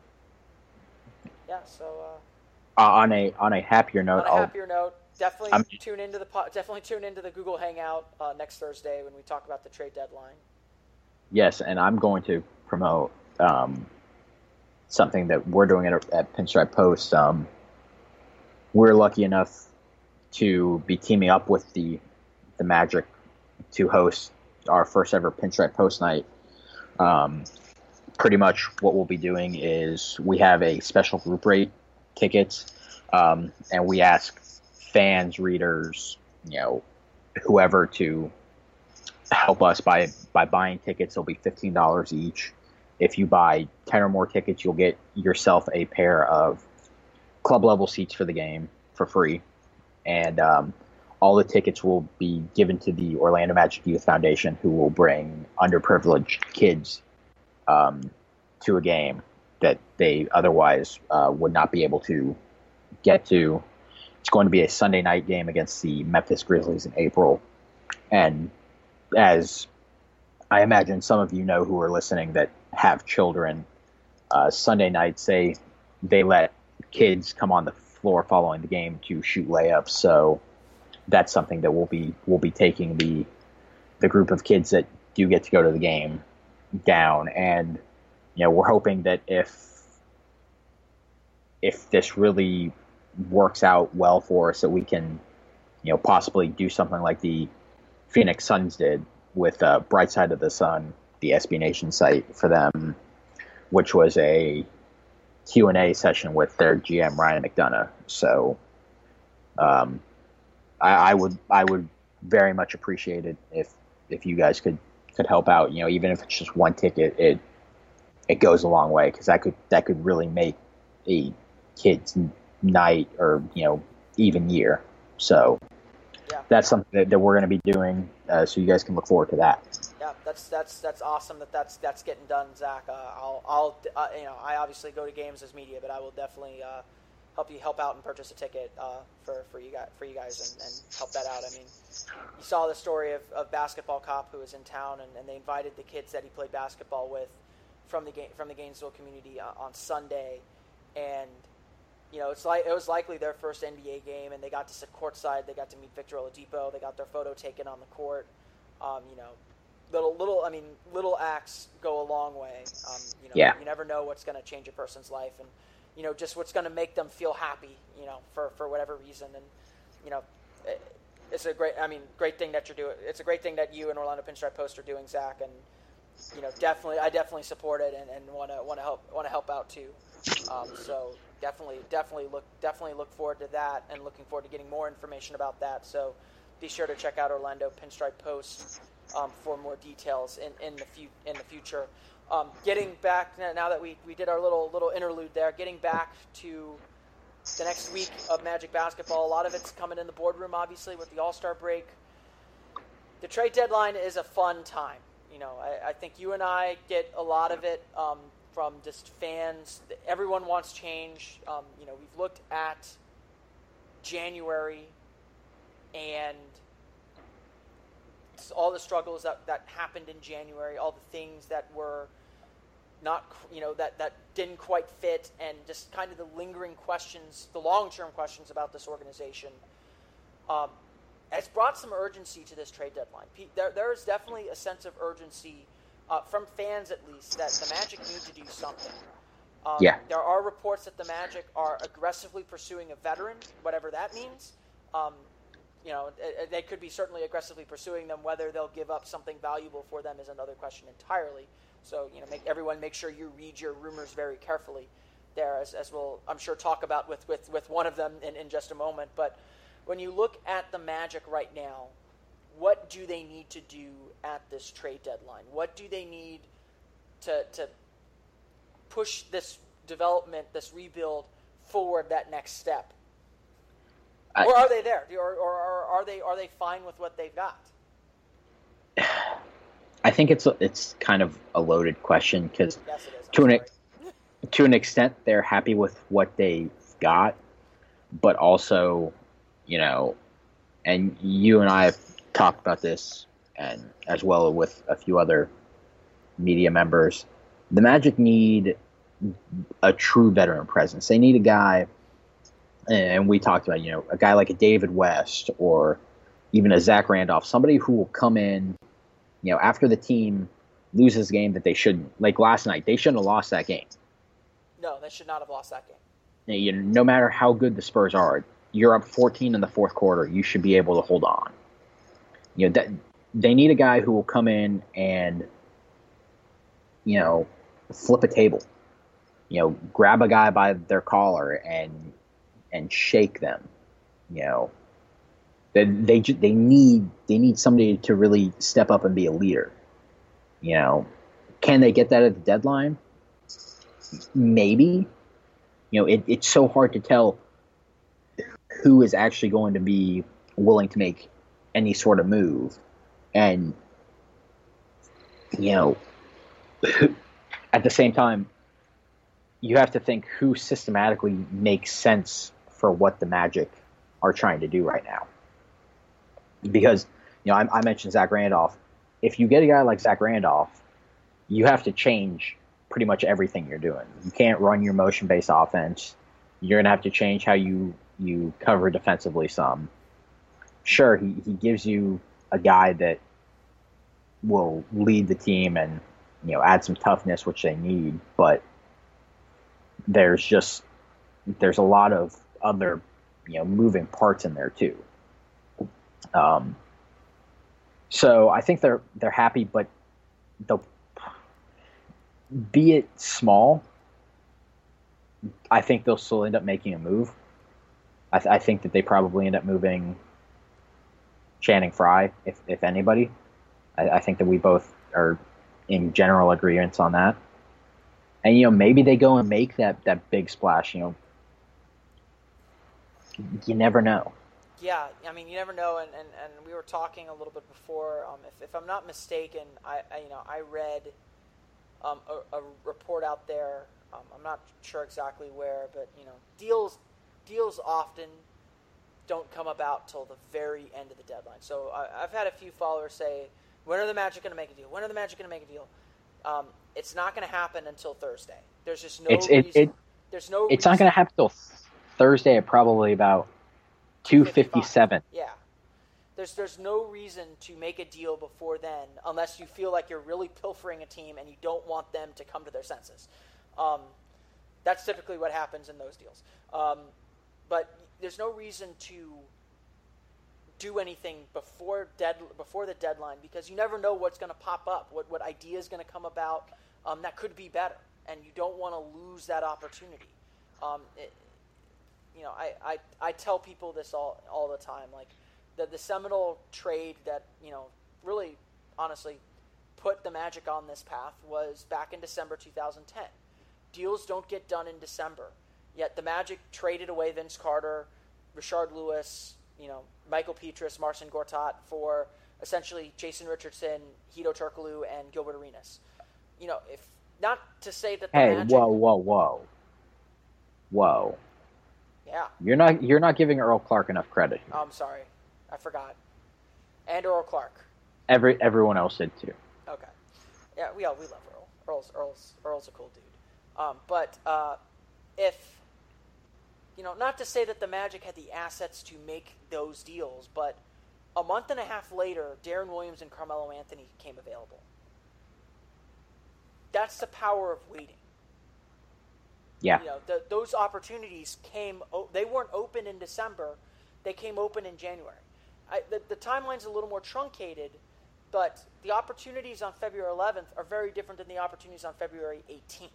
uh, yeah, so uh, uh, on a on a happier note, on a I'll, happier note. Definitely I'm, tune into the definitely tune into the Google Hangout uh, next Thursday when we talk about the trade deadline. Yes, and I'm going to promote um, something that we're doing at, at Pinstripe Post. Um, we're lucky enough to be teaming up with the the Magic to host our first ever Pinstripe Post night. Um, pretty much what we'll be doing is we have a special group rate tickets, um, and we ask fans, readers, you know, whoever to help us by by buying tickets. They'll be fifteen dollars each. If you buy ten or more tickets, you'll get yourself a pair of club level seats for the game for free. And um, all the tickets will be given to the Orlando Magic Youth Foundation, who will bring underprivileged kids um, to a game that they otherwise uh, would not be able to get to. It's going to be a Sunday night game against the Memphis Grizzlies in April. And as I imagine some of you know who are listening that have children, uh, Sunday nights, they, they let kids come on the floor following the game to shoot layups. So that's something that we'll be we'll be taking the the group of kids that do get to go to the game down. And you know, we're hoping that if if this really works out well for us, that we can, you know, possibly do something like the Phoenix Suns did with uh, Bright Side of the Sun, the S B Nation site for them, which was a Q and A session with their G M Ryan McDonough. So, um, I, I would I would very much appreciate it if if you guys could could help out. You know, even if it's just one ticket, it it goes a long way, because that could that could really make a kid's night, or you know, even year. So yeah. That's something that, that we're going to be doing, uh, so you guys can look forward to that. Yeah, that's that's that's awesome that that's that's getting done, Zach. Uh, I'll I'll uh, you know I obviously go to games as media, but I will definitely uh, help you help out and purchase a ticket uh, for for you guys for you guys and, and help that out. I mean, you saw the story of, of Basketball Cop, who was in town, and, and they invited the kids that he played basketball with from the game from the Gainesville community on, on Sunday, and you know it's like it was likely their first N B A game, and they got to sit courtside. They got to meet Victor Oladipo. They got their photo taken on the court. Um, you know, little little I mean little acts go a long way. Um, you know, Yeah. you never know what's going to change a person's life, and you know just what's going to make them feel happy. You know, for, for whatever reason, and you know, it, it's a great I mean great thing that you're doing. It's a great thing that you and Orlando Pinstripe Post are doing, Zach, and you know definitely I definitely support it and, and want to want to help want to help out too. Um, so definitely definitely look definitely look forward to that, and looking forward to getting more information about that. So be sure to check out Orlando Pinstripe Post um, for more details in, in the fu- in the future. Um, getting back now that we, we did our little little interlude there, getting back to the next week of Magic basketball. A lot of it's coming in the boardroom, obviously, with the All-Star break. The trade deadline is a fun time. You know, I, I think you and I get a lot of it um, from just fans. Everyone wants change. Um, you know, we've looked at January and all the struggles that, that happened in January, all the things that were not, you know, that, that didn't quite fit, and just kind of the lingering questions, the long-term questions about this organization. Um, it's brought some urgency to this trade deadline. There, there is definitely a sense of urgency uh, from fans, at least, that the Magic need to do something. Um, Yeah. There are reports that the Magic are aggressively pursuing a veteran, whatever that means. Um, you know, they could be certainly aggressively pursuing them. Whether they'll give up something valuable for them is another question entirely. So, you know, make everyone make sure you read your rumors very carefully there, as, as we'll, I'm sure, talk about with, with, with one of them in, in just a moment. But when you look at the Magic right now, what do they need to do at this trade deadline? What do they need to to push this development, this rebuild forward that next step? I, or are they there? Or, or, or are they are they fine with what they've got? I think it's a, it's kind of a loaded question because Yes, it is. to an sorry. to an extent they're happy with what they got, but also, you know, and you and I have talked about this, and as well with a few other media members, the Magic need a true veteran presence. They need a guy, and we talked about, you know, a guy like a David West or even a Zach Randolph, somebody who will come in, you know, after the team loses a game that they shouldn't. Like last night, they shouldn't have lost that game. No, they should not have lost that game. You know, no matter how good the Spurs are, you're up fourteen in the fourth quarter. You should be able to hold on. You know, that they need a guy who will come in and, you know, flip a table. You know, grab a guy by their collar and and shake them. You know, they they they need they need somebody to really step up and be a leader. You know, can they get that at the deadline? Maybe. You know, it, it's so hard to tell who is actually going to be willing to make any sort of move. And, you know, at the same time, you have to think who systematically makes sense for what the Magic are trying to do right now. Because, you know, I, I mentioned Zach Randolph. If you get a guy like Zach Randolph, you have to change pretty much everything you're doing. You can't run your motion-based offense. You're going to have to change how you, you cover defensively some. Sure, he, he gives you a guy that will lead the team and, you know, add some toughness, which they need, but there's just there's a lot of other, you know, moving parts in there too. Um, so I think they're they're happy, but they'll be it small. I think they'll still end up making a move. I, th- I think that they probably end up moving Channing Frye, if if anybody. I, I think that we both are in general agreement on that. And, you know, maybe they go and make that, that big splash, you know. You never know. Yeah, I mean, you never know, and, and, and we were talking a little bit before. Um, if, if I'm not mistaken, I, I you know I read um, a, a report out there. Um, I'm not sure exactly where, but you know, deals deals often don't come about till the very end of the deadline. So I, I've had a few followers say, "When are the Magic going to make a deal? When are the Magic going to make a deal?" Um, it's not going to happen until Thursday. There's just no it's, reason. It, it, There's no. It's reason. Not going to happen till Thursday at probably about two fifty-seven. Yeah. There's there's no reason to make a deal before then unless you feel like you're really pilfering a team and you don't want them to come to their senses. Um, that's typically what happens in those deals. Um, but there's no reason to do anything before dead before the deadline because you never know what's going to pop up, what what idea is going to come about um, that could be better, and you don't want to lose that opportunity. Um, it, you know, I, I, I tell people this all all the time, like. The, the seminal trade that, you know, really, honestly, put the Magic on this path was back in December two thousand ten. Deals don't get done in December. Yet the Magic traded away Vince Carter, Rashard Lewis, you know, Michael Petras, Marcin Gortat for essentially Jason Richardson, Hedo Turkoglu, and Gilbert Arenas. You know, if not to say that the hey, Magic... whoa, whoa, whoa. Whoa. Yeah. You're not, you're not giving Earl Clark enough credit. Oh, I'm sorry. I forgot. And Earl Clark. Every everyone else did too. Okay. Yeah, we all we love Earl. Earl's Earl's Earl's a cool dude. Um, but uh, if you know, not to say that the Magic had the assets to make those deals, but a month and a half later, Deron Williams and Carmelo Anthony came available. That's the power of waiting. Yeah. You know, the, those opportunities came. They weren't open in December. They came open in January. I, the, the timeline's a little more truncated, but the opportunities on February eleventh are very different than the opportunities on February eighteenth.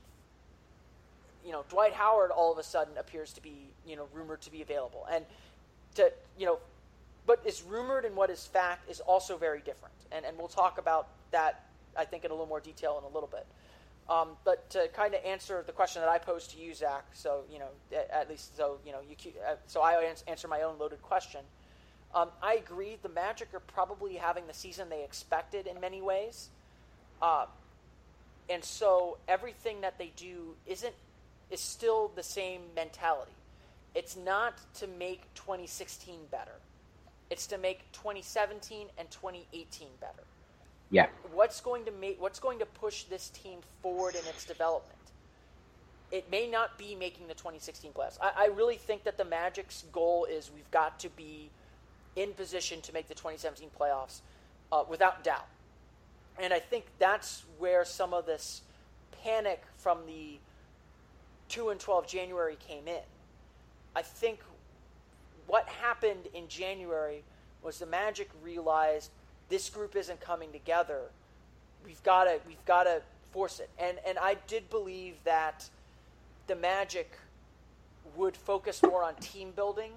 You know, Dwight Howard all of a sudden appears to be, you know, rumored to be available. And to, you know, what is rumored and what is fact is also very different. And and we'll talk about that, I think, in a little more detail in a little bit. Um, but to kind of answer the question that I posed to you, Zach, so, you know, at, at least so, you know, you uh, so I answer my own loaded question. Um, I agree. The Magic are probably having the season they expected in many ways, uh, and so everything that they do isn't is still the same mentality. It's not to make twenty sixteen better; it's to make twenty seventeen and twenty eighteen better. Yeah. What's going to make what's going to push this team forward in its development? It may not be making the twenty sixteen playoffs. I, I really think that the Magic's goal is we've got to be in position to make the twenty seventeen playoffs uh, without doubt. And I think that's where some of this panic from the two and twelve January came in. I think what happened in January was the Magic realized this group isn't coming together. We've got to we've got to force it. And and I did believe that the Magic would focus more on team building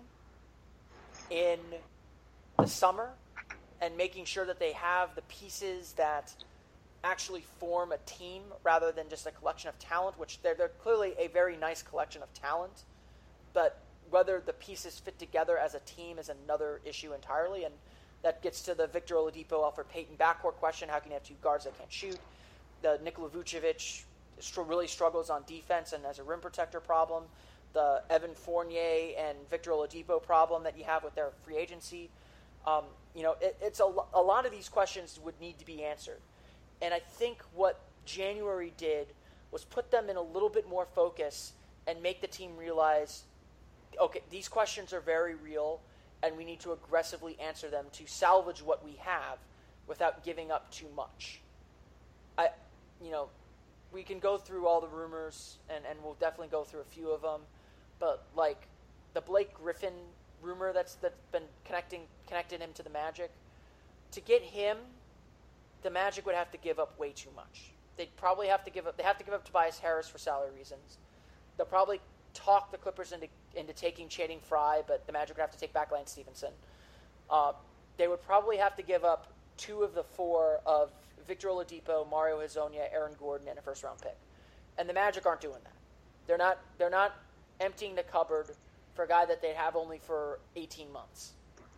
in the summer and making sure that they have the pieces that actually form a team rather than just a collection of talent, which they're, they're clearly a very nice collection of talent. But whether the pieces fit together as a team is another issue entirely. And that gets to the Victor Oladipo, Elfrid Payton backcourt question. How can you have two guards that can't shoot? The Nikola Vucevic really struggles on defense and as a rim protector problem. The Evan Fournier and Victor Oladipo problem that you have with their free agency. Um, you know, it, it's a, a lot of these questions would need to be answered. And I think what January did was put them in a little bit more focus and make the team realize, okay, these questions are very real, and we need to aggressively answer them to salvage what we have without giving up too much. I, you know, we can go through all the rumors, and, and we'll definitely go through a few of them, but like the Blake Griffin rumor that's that's been connecting connected him to the Magic, to get him, the Magic would have to give up way too much. They'd probably have to give up. They have to give up Tobias Harris for salary reasons. They'll probably talk the Clippers into into taking Channing Frye, but the Magic would have to take back Lance Stevenson. Uh, they would probably have to give up two of the four of Victor Oladipo, Mario Hezonja, Aaron Gordon, and a first round pick. And the Magic aren't doing that. They're not. They're not emptying the cupboard for a guy that they have only for eighteen months.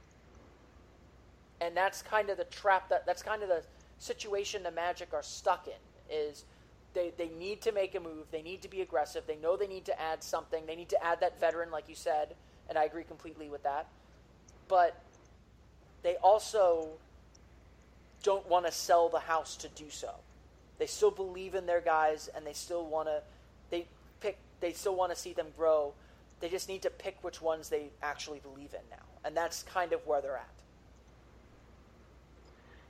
And that's kind of the trap. That that's kind of the situation the Magic are stuck in. Is They they need to make a move. They need to be aggressive. They know they need to add something. They need to add that veteran, like you said, and I agree completely with that. But they also don't want to sell the house to do so. They still believe in their guys, and they still want to they pick. They still want to see them grow. They just need to pick which ones they actually believe in now, and that's kind of where they're at.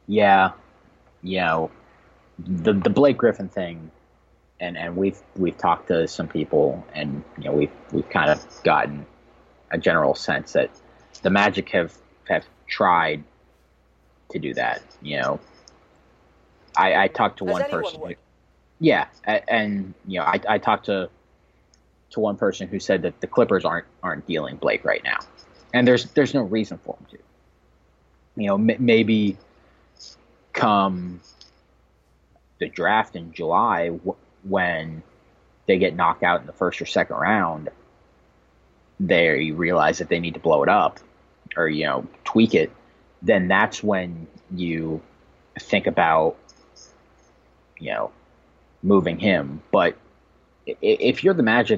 Yeah, you know, the the Blake Griffin thing, and, and we've we've talked to some people, and you know we've we've kind of gotten a general sense that the Magic have have tried to do that. You know, I, I talked to As one anyone person. Who, would. yeah, and you know, I, I talked to to one person who said that the Clippers aren't aren't dealing Blake right now, and there's there's no reason for them to. You know, m- maybe come the draft in July w- when they get knocked out in the first or second round, they realize that they need to blow it up or you know tweak it. Then that's when you think about you know moving him. But if you're the Magic,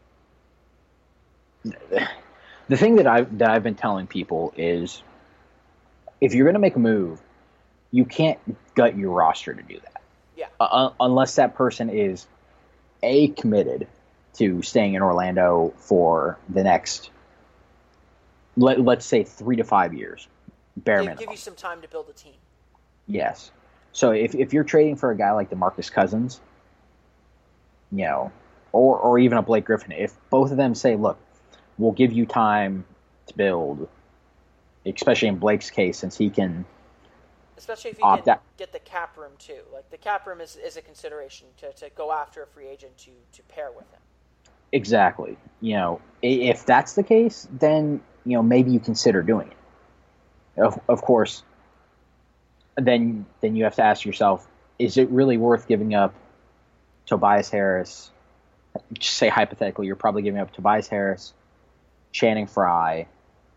the thing that I that I've been telling people is, if you're going to make a move, you can't gut your roster to do that. Yeah. Uh, unless that person is a committed to staying in Orlando for the next, let, let's say three to five years, bare They minimum. give you some time to build a team. Yes. So if if you're trading for a guy like DeMarcus Cousins, you know, or or even a Blake Griffin, if both of them say, look, we'll give you time to build, especially in Blake's case, since he can. Especially if you opt can out. get the cap room too. Like the cap room is, is a consideration to, to go after a free agent to, to pair with him. Exactly. You know, if that's the case, then you know maybe you consider doing it. Of of course, then then you have to ask yourself, is it really worth giving up Tobias Harris? Just say hypothetically, you're probably giving up Tobias Harris, Channing Frye,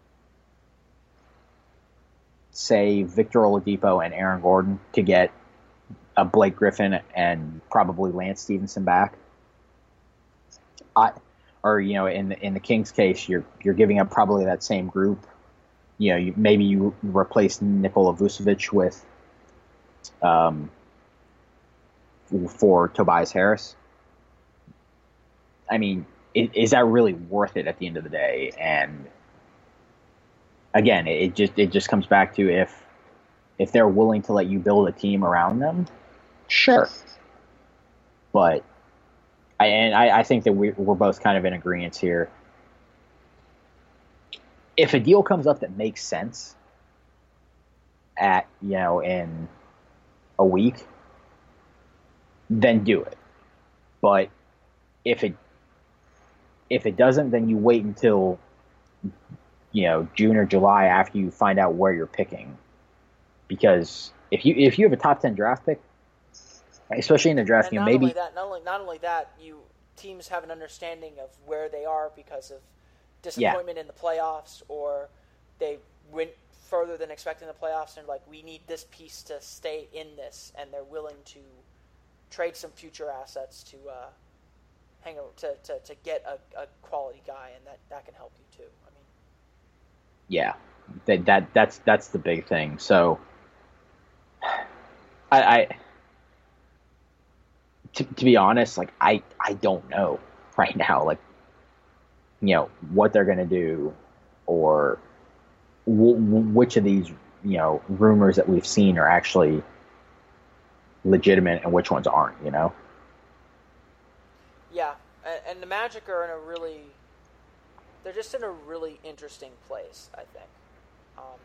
say Victor Oladipo and Aaron Gordon to get a Blake Griffin and probably Lance Stevenson back. I, or you know, in the in the Kings case, you're you're giving up probably that same group. You know, you, maybe you replace Nikola Vucevic with, um, for Tobias Harris. I mean, is, is that really worth it at the end of the day? And again, it just it just comes back to if if they're willing to let you build a team around them, sure. But I and I, I think that we, we're both kind of in agreement here. If a deal comes up that makes sense at you know in a week, then do it. But if it if it doesn't, then you wait until you know June or July after you find out where you're picking. Because if you if you have a top ten draft pick, especially in the draft, And you know, not maybe only that, not only not only that, you teams have an understanding of where they are because of disappointment yeah. in the playoffs, or they went further than expected in the playoffs, and like, we need this piece to stay in this, and they're willing to trade some future assets to uh, hang a, to, to to get a, a quality guy, and that, that can help you too. I mean, yeah, that that that's that's the big thing. So, I. I To, to be honest, like I, I don't know right now, like you know what they're gonna do, or w- w- which of these you know rumors that we've seen are actually legitimate and which ones aren't. You know. Yeah, and, and the Magic are in a really, they're just in a really interesting place, I think. Um,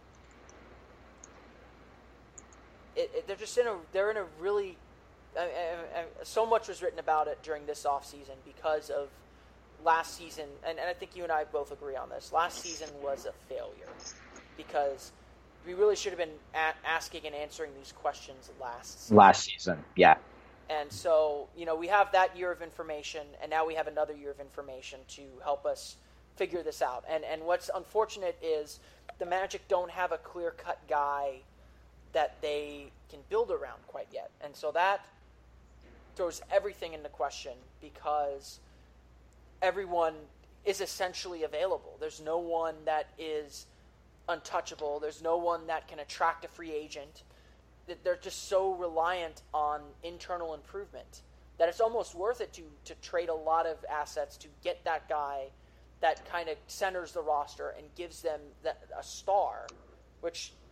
it, it, they're just in a, they're in a really. I, I, I, so much was written about it during this offseason because of last season, and, and I think you and I both agree on this. Last season was a failure because we really should have been a- asking and answering these questions last season. Last season, yeah. And so, you know, we have that year of information, and now we have another year of information to help us figure this out. And and what's unfortunate is the Magic don't have a clear-cut guy that they can build around quite yet. And so that throws everything into question because everyone is essentially available. There's no one that is untouchable. There's no one that can attract a free agent. They're just so reliant on internal improvement that it's almost worth it to, to trade a lot of assets to get that guy that kind of centers the roster and gives them that, a star, which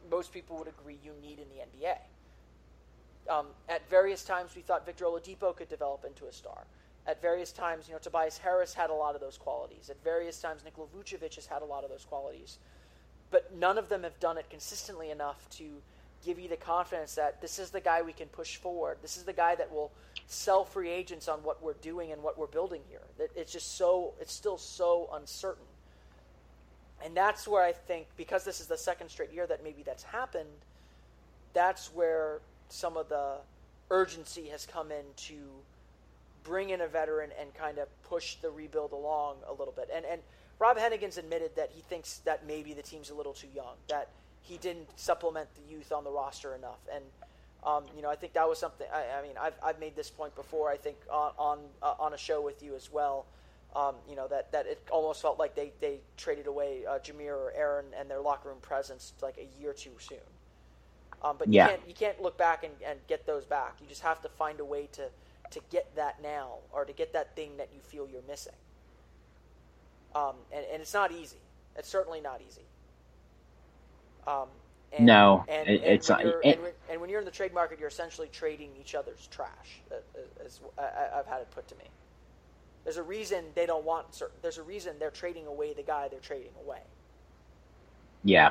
most people would agree you need in the N B A. Um, at various times, we thought Victor Oladipo could develop into a star. At various times, you know, Tobias Harris had a lot of those qualities. At various times, Nikola Vucevic has had a lot of those qualities. But none of them have done it consistently enough to give you the confidence that this is the guy we can push forward. This is the guy that will sell free agents on what we're doing and what we're building here. It's just so, it's still so uncertain. And that's where I think, because this is the second straight year that maybe that's happened, that's where some of the urgency has come in to bring in a veteran and kind of push the rebuild along a little bit. And and Rob Hennigan's admitted that he thinks that maybe the team's a little too young, that he didn't supplement the youth on the roster enough. And, um, you know, I think that was something, I, I mean, I've I've made this point before, I think, on on, uh, on a show with you as well, um, you know, that, that it almost felt like they, they traded away uh, Jameer or Aaron and their locker room presence like a year too soon. Um, but you yeah. can't you can't look back and, and get those back. You just have to find a way to, to get that now, or to get that thing that you feel you're missing. Um, and, and it's not easy. It's certainly not easy. Um, and, no, and, it, and it's when not. You're, It, and, when, and when you're in the trade market, you're essentially trading each other's trash. As I, I've had it put to me. There's a reason they don't want certain. There's a reason they're trading away the guy they're trading away. Yeah.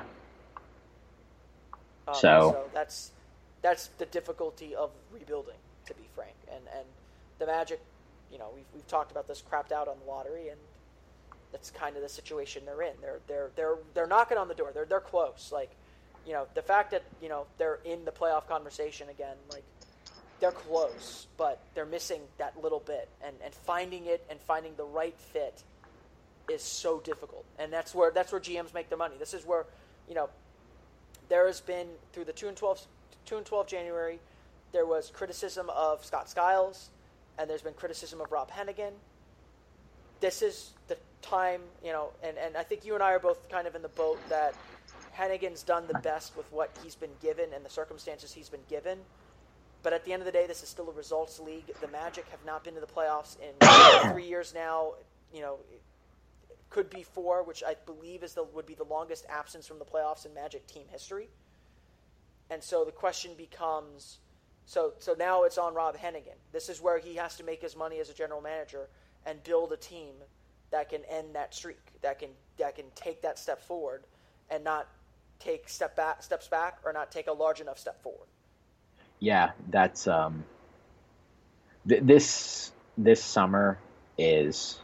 Um, so. so that's that's the difficulty of rebuilding, to be frank. And and the Magic, you know, we've we've talked about this, crapped out on the lottery, and that's kind of the situation they're in. They're they're they're they're knocking on the door. They're they're close. Like, you know, the fact that, you know, they're in the playoff conversation again, like, they're close, but they're missing that little bit, and, and finding it and finding the right fit is so difficult. And that's where that's where G Ms make their money. This is where, you know, there has been, through the two and twelve two and twelve January, there was criticism of Scott Skiles, and there's been criticism of Rob Hennigan. This is the time, you know, and, and I think you and I are both kind of in the boat that Hennigan's done the best with what he's been given and the circumstances he's been given. But at the end of the day, this is still a results league. The Magic have not been to the playoffs in three years now. You know, it could be four, which I believe is the would be the longest absence from the playoffs in Magic team history. And so the question becomes, so so now it's on Rob Hennigan. This is where he has to make his money as a general manager and build a team that can end that streak, that can that can take that step forward, and not take step back steps back or not take a large enough step forward. Yeah, that's um. Th- this this summer is.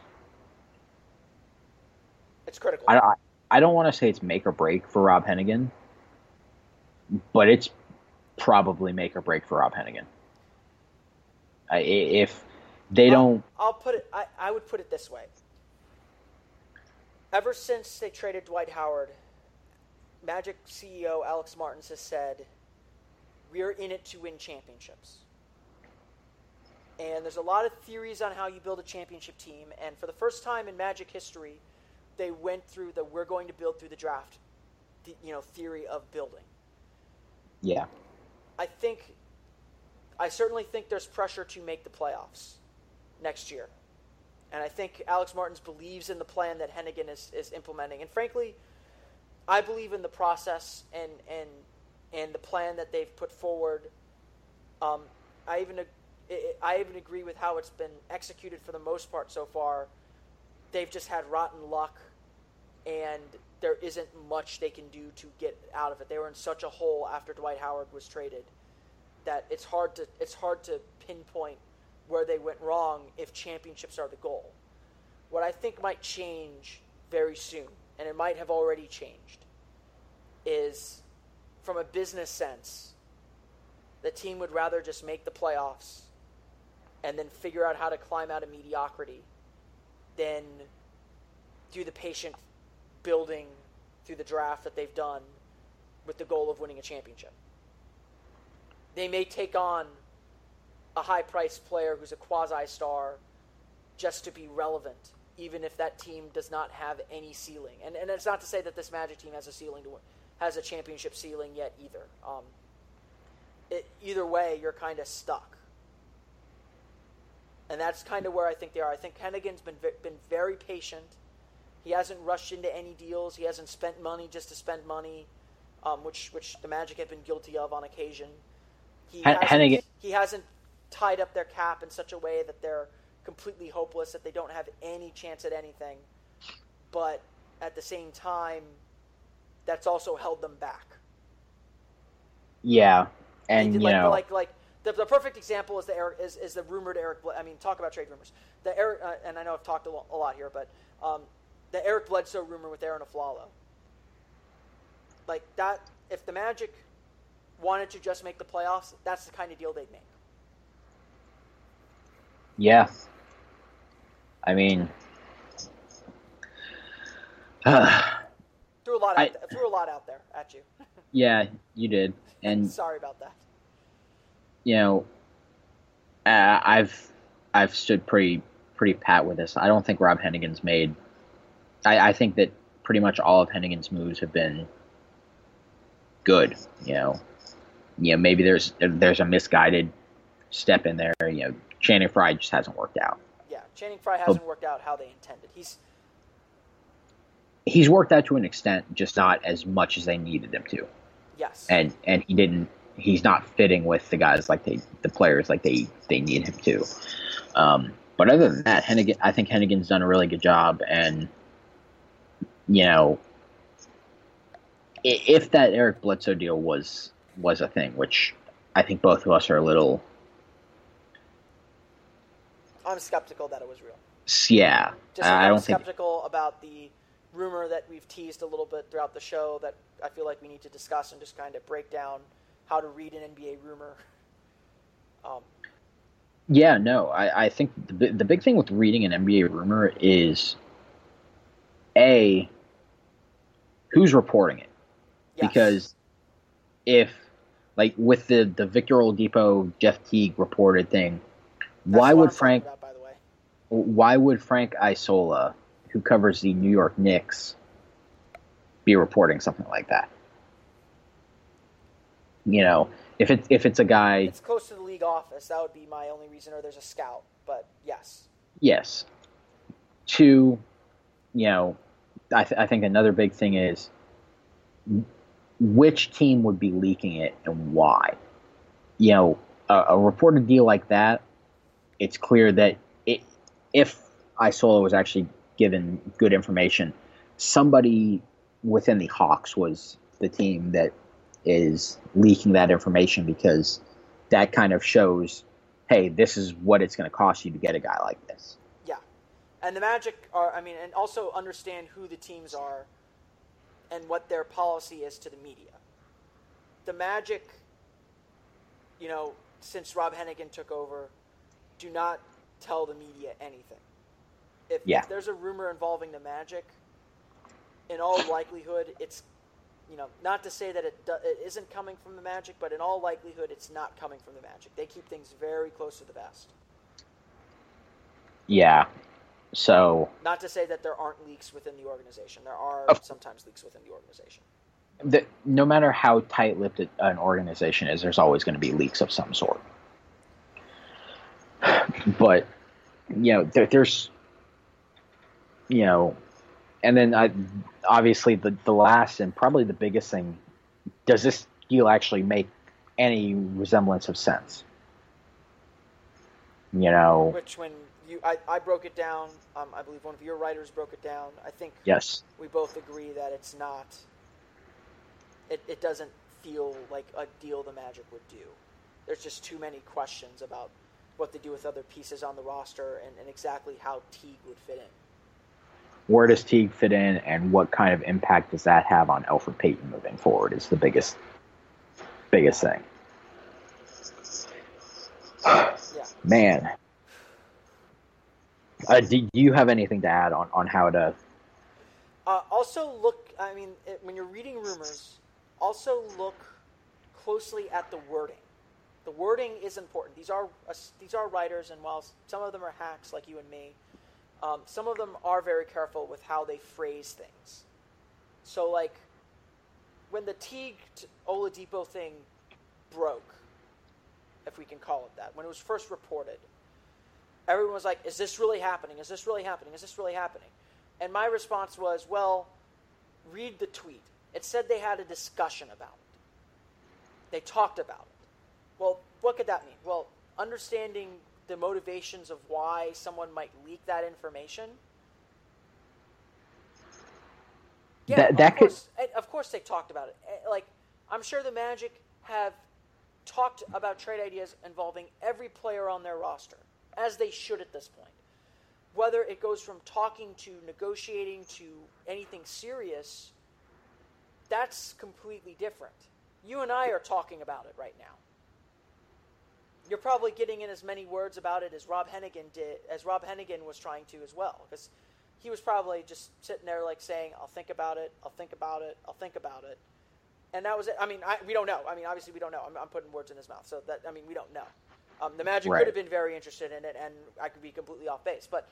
It's critical. I I, I don't want to say it's make or break for Rob Hennigan, but it's probably make or break for Rob Hennigan. I, if they I'll, don't, I'll put it. I, I would put it this way. Ever since they traded Dwight Howard, Magic C E O Alex Martins has said, we're in it to win championships. And there's a lot of theories on how you build a championship team. And for the first time in Magic history, they went through the we're going to build through the draft, the, you know, theory of building. Yeah. I think, I certainly think there's pressure to make the playoffs next year. And I think Alex Martins believes in the plan that Hennigan is, is implementing. And frankly, I believe in the process and and and the plan that they've put forward. Um, I even I even agree with how it's been executed for the most part so far. They've just had rotten luck, and there isn't much they can do to get out of it. They were in such a hole after Dwight Howard was traded that it's hard to it's hard to pinpoint where they went wrong if championships are the goal. What I think might change very soon, and it might have already changed, is from a business sense, the team would rather just make the playoffs and then figure out how to climb out of mediocrity than do the patient building through the draft that they've done with the goal of winning a championship. They may take on a high-priced player who's a quasi-star just to be relevant, even if that team does not have any ceiling. And and it's not to say that this Magic team has a ceiling to win, has a championship ceiling yet either. Um, it, either way, you're kind of stuck. And that's kind of where I think they are. I think Hennigan's been been very patient. He hasn't rushed into any deals. He hasn't spent money just to spend money. um, which which the Magic have been guilty of on occasion. He Hen- hasn't, Hennigan, he hasn't tied up their cap in such a way that they're completely hopeless, that they don't have any chance at anything. But at the same time, that's also held them back. yeah, and you like, know, like like the, the perfect example is the Eric, is, is the rumored Eric. I mean, talk about trade rumors. The Eric, uh, and I know I've talked a lot, a lot here, but um, the Eric Bledsoe rumor with Aaron Aflalo. Like that, if the Magic wanted to just make the playoffs, that's the kind of deal they'd make. yeah. I mean, uh, threw a lot out I, there, threw a lot out there at you. yeah, you did, and sorry about that. You know, uh, I've I've stood pretty pretty pat with this. I don't think Rob Hennigan's made. I, I think that pretty much all of Hennigan's moves have been good. You know, you know maybe there's there's a misguided step in there. You know, Channing Frye just hasn't worked out. Yeah, Channing Frye hasn't but, worked out how they intended. He's he's worked out to an extent, just not as much as they needed him to. Yes, and and he didn't. He's not fitting with the guys like they the players like they, they need him to. Um, but other than that, Hennigan, I think Hennigan's done a really good job, and you know, if that Eric Bledsoe deal was was a thing, which I think both of us are a little. I'm skeptical that it was real. Yeah, Just like I I'm don't skeptical think... about the rumor that we've teased a little bit throughout the show that I feel like we need to discuss and just kind of break down how to read an N B A rumor. Um, yeah, no, I, I think the the big thing with reading an N B A rumor is A, who's reporting it? yes. Because if, like, with the, the Victor Oladipo, Jeff Teague reported thing, That's why what would I'm Frank, about, by the way. why would Frank Isola, who covers the New York Knicks, be reporting something like that? You know, if it's if it's a guy, it's close to the league office. That would be my only reason. Or there's a scout, but yes, yes. Two, you know, I th- I think another big thing is which team would be leaking it and why. You know, a, a reported deal like that, it's clear that it, if Isola was actually given good information, somebody within the Hawks was the team that is leaking that information, because that kind of shows, hey, this is what it's going to cost you to get a guy like this. Yeah. And the Magic are, I mean, and also understand who the teams are and what their policy is to the media. The Magic, you know, since Rob Hennigan took over, do not tell the media anything. If, yeah. if there's a rumor involving the Magic, in all likelihood, it's, you know, not to say that it, do, it isn't coming from the Magic, but in all likelihood, it's not coming from the Magic. They keep things very close to the vest. Yeah. So. Not to say that there aren't leaks within the organization. There are of, sometimes leaks within the organization. The, no matter how tight-lipped an organization is, there's always going to be leaks of some sort. But, you know, there, there's, you know, and then I, obviously the, the last and probably the biggest thing, does this deal actually make any resemblance of sense? You know. Which when you, I, I broke it down, um, I believe one of your writers broke it down. I think yes. we both agree that it's not, it, it doesn't feel like a deal the Magic would do. There's just too many questions about what they do with other pieces on the roster and, and exactly how Teague would fit in. Where does Teague fit in, and what kind of impact does that have on Elfrid Payton moving forward is the biggest biggest thing. Yeah. Man. Uh, do you have anything to add on, on how to... Uh, also look, I mean, it, when you're reading rumors, also look closely at the wording. The wording is important. These are uh, these are writers, and while some of them are hacks like you and me, Um, some of them are very careful with how they phrase things. So, like, when the Teague Oladipo thing broke, if we can call it that, when it was first reported, everyone was like, is this really happening? Is this really happening? Is this really happening? And my response was, well, read the tweet. It said they had a discussion about it. They talked about it. Well, what could that mean? Well, understanding the motivations of why someone might leak that information. Yeah, that, that of course, could... of course they talked about it. Like, I'm sure the Magic have talked about trade ideas involving every player on their roster, as they should at this point. Whether it goes from talking to negotiating to anything serious, that's completely different. You and I are talking about it right now. You're probably getting in as many words about it as Rob Hennigan did, as Rob Hennigan was trying to as well, because he was probably just sitting there like saying, "I'll think about it, I'll think about it, I'll think about it," and that was it. I mean, I, we don't know. I mean, obviously we don't know. I'm, I'm putting words in his mouth, so that I mean, we don't know. Um, the Magic Right. could have been very interested in it, and I could be completely off base, but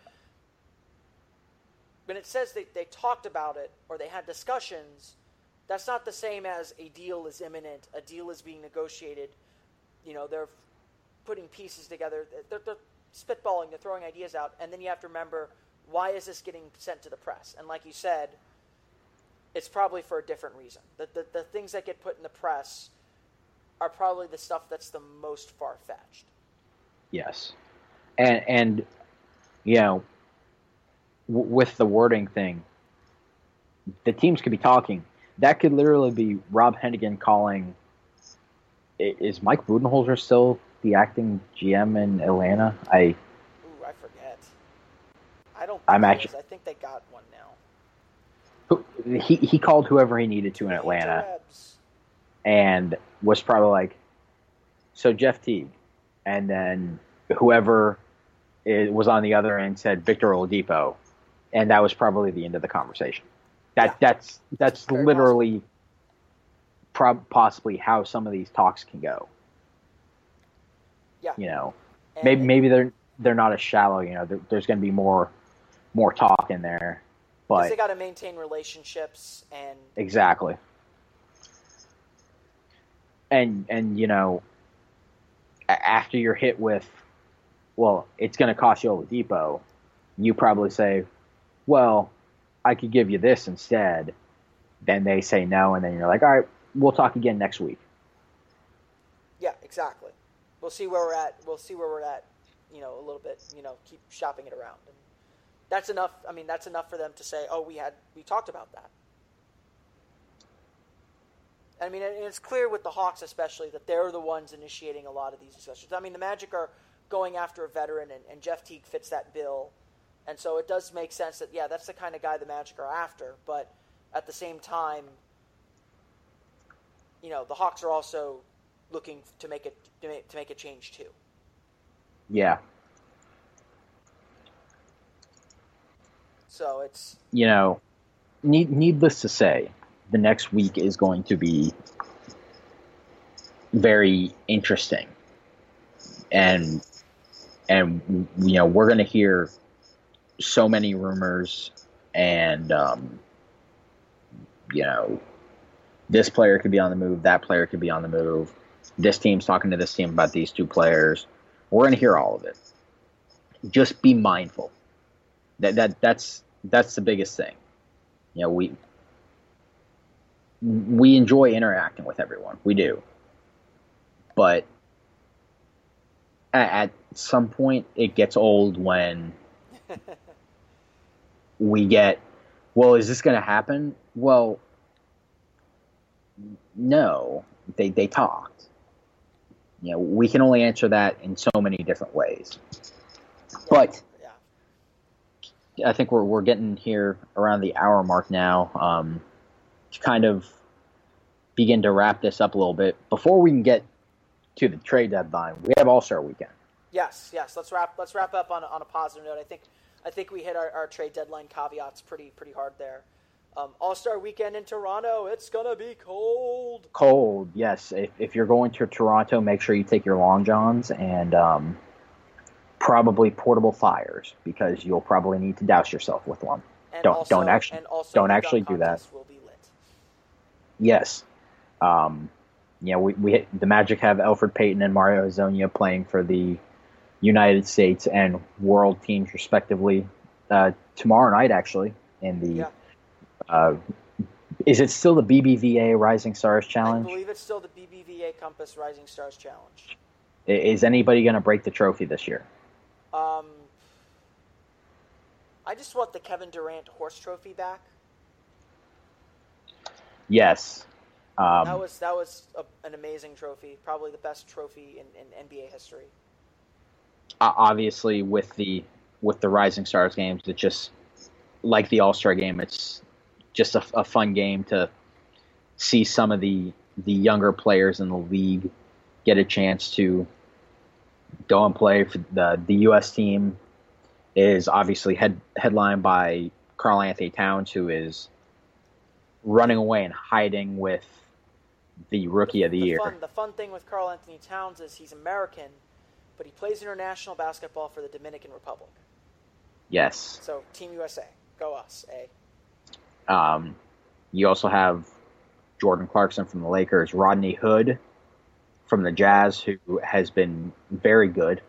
when it says they, they talked about it or they had discussions, that's not the same as a deal is imminent, a deal is being negotiated. You know, they're putting pieces together. They're, they're spitballing, they're throwing ideas out, and then you have to remember, why is this getting sent to the press? And like you said, it's probably for a different reason. The, the, the things that get put in the press are probably the stuff that's the most far-fetched. Yes. And, and you know, w- with the wording thing, the teams could be talking. That could literally be Rob Hennigan calling. Is Mike Budenholzer still the acting G M in Atlanta? I Ooh, I forget. I don't think I'm he actually, is. I think they got one now. he, he called whoever he needed to in Atlanta. Rebs. And was probably like, so Jeff Teague, and then whoever it was on the other end said Victor Oladipo, and that was probably the end of the conversation. That Yeah. that's that's Very literally prob- possibly how some of these talks can go. Yeah. You know, And maybe it- maybe they're they're not as shallow. You know, there, there's going to be more more talk in there, 'cause but they got to maintain relationships and exactly. And and you know, a- after you're hit with, well, it's going to cost you Oladipo, you probably say, well, I could give you this instead. Then they say no, and then you're like, all right, we'll talk again next week. yeah, exactly. We'll see where we're at. We'll see where we're at. You know, a little bit. You know, keep shopping it around, and that's enough. I mean, that's enough for them to say, oh, we had we talked about that. I mean, and it's clear with the Hawks especially that they're the ones initiating a lot of these discussions. I mean, the Magic are going after a veteran, and, and Jeff Teague fits that bill. And so it does make sense that, yeah, that's the kind of guy the Magic are after. But at the same time, you know, the Hawks are also looking to make it to make, to make a change too. Yeah. So it's You know, need, needless to say, the next week is going to be very interesting. And, and you know, we're going to hear so many rumors, and, um, you know, this player could be on the move, that player could be on the move, this team's talking to this team about these two players. We're going to hear all of it. Just be mindful. That that that's that's the biggest thing. You know, we we enjoy interacting with everyone. We do. But at, at some point it gets old when we get, well, is this going to happen? Well, no. They they talked. You know, we can only answer that in so many different ways. yeah, But yeah. I think we're we're getting here around the hour mark now. Um, to kind of begin to wrap this up a little bit before we can get to the trade deadline. We have All-Star Weekend. Yes, yes. Let's wrap. Let's wrap up on a, on a positive note. I think I think we hit our, our trade deadline caveats pretty pretty hard there. Um, All-Star Weekend in Toronto. It's gonna be cold. Cold, yes. If if you're going to Toronto, make sure you take your long johns and um, probably portable fires, because you'll probably need to douse yourself with one. And Don't also, don't actually and also don't the actually dunk do that. contest will be lit. Yes. Um, yeah, we, we the Magic have Elfrid Payton and Mario Hezonja playing for the United States and World teams respectively uh, tomorrow night, actually, in the Yeah. uh, Is it still the B B V A Rising Stars I Challenge? believe it's still the B B V A Compass Rising Stars Challenge. Is anybody going to break the trophy this year? Um, I just want the Kevin Durant Horse Trophy back. Yes. Um, that was that was a, an amazing trophy, probably the best trophy in, in N B A history. Obviously, with the with the Rising Stars games, it's just like the All-Star game. It's just a, a fun game to see some of the the younger players in the league get a chance to go and play for the the U S team. Is obviously head headlined by Karl Anthony Towns, who is running away and hiding with the Rookie the, of the, the Year. Fun, the fun thing with Karl Anthony Towns is he's American, but he plays international basketball for the Dominican Republic. Yes. So Team U S A, go us, eh? Um, you also have Jordan Clarkson from the Lakers, Rodney Hood from the Jazz, who has been very good.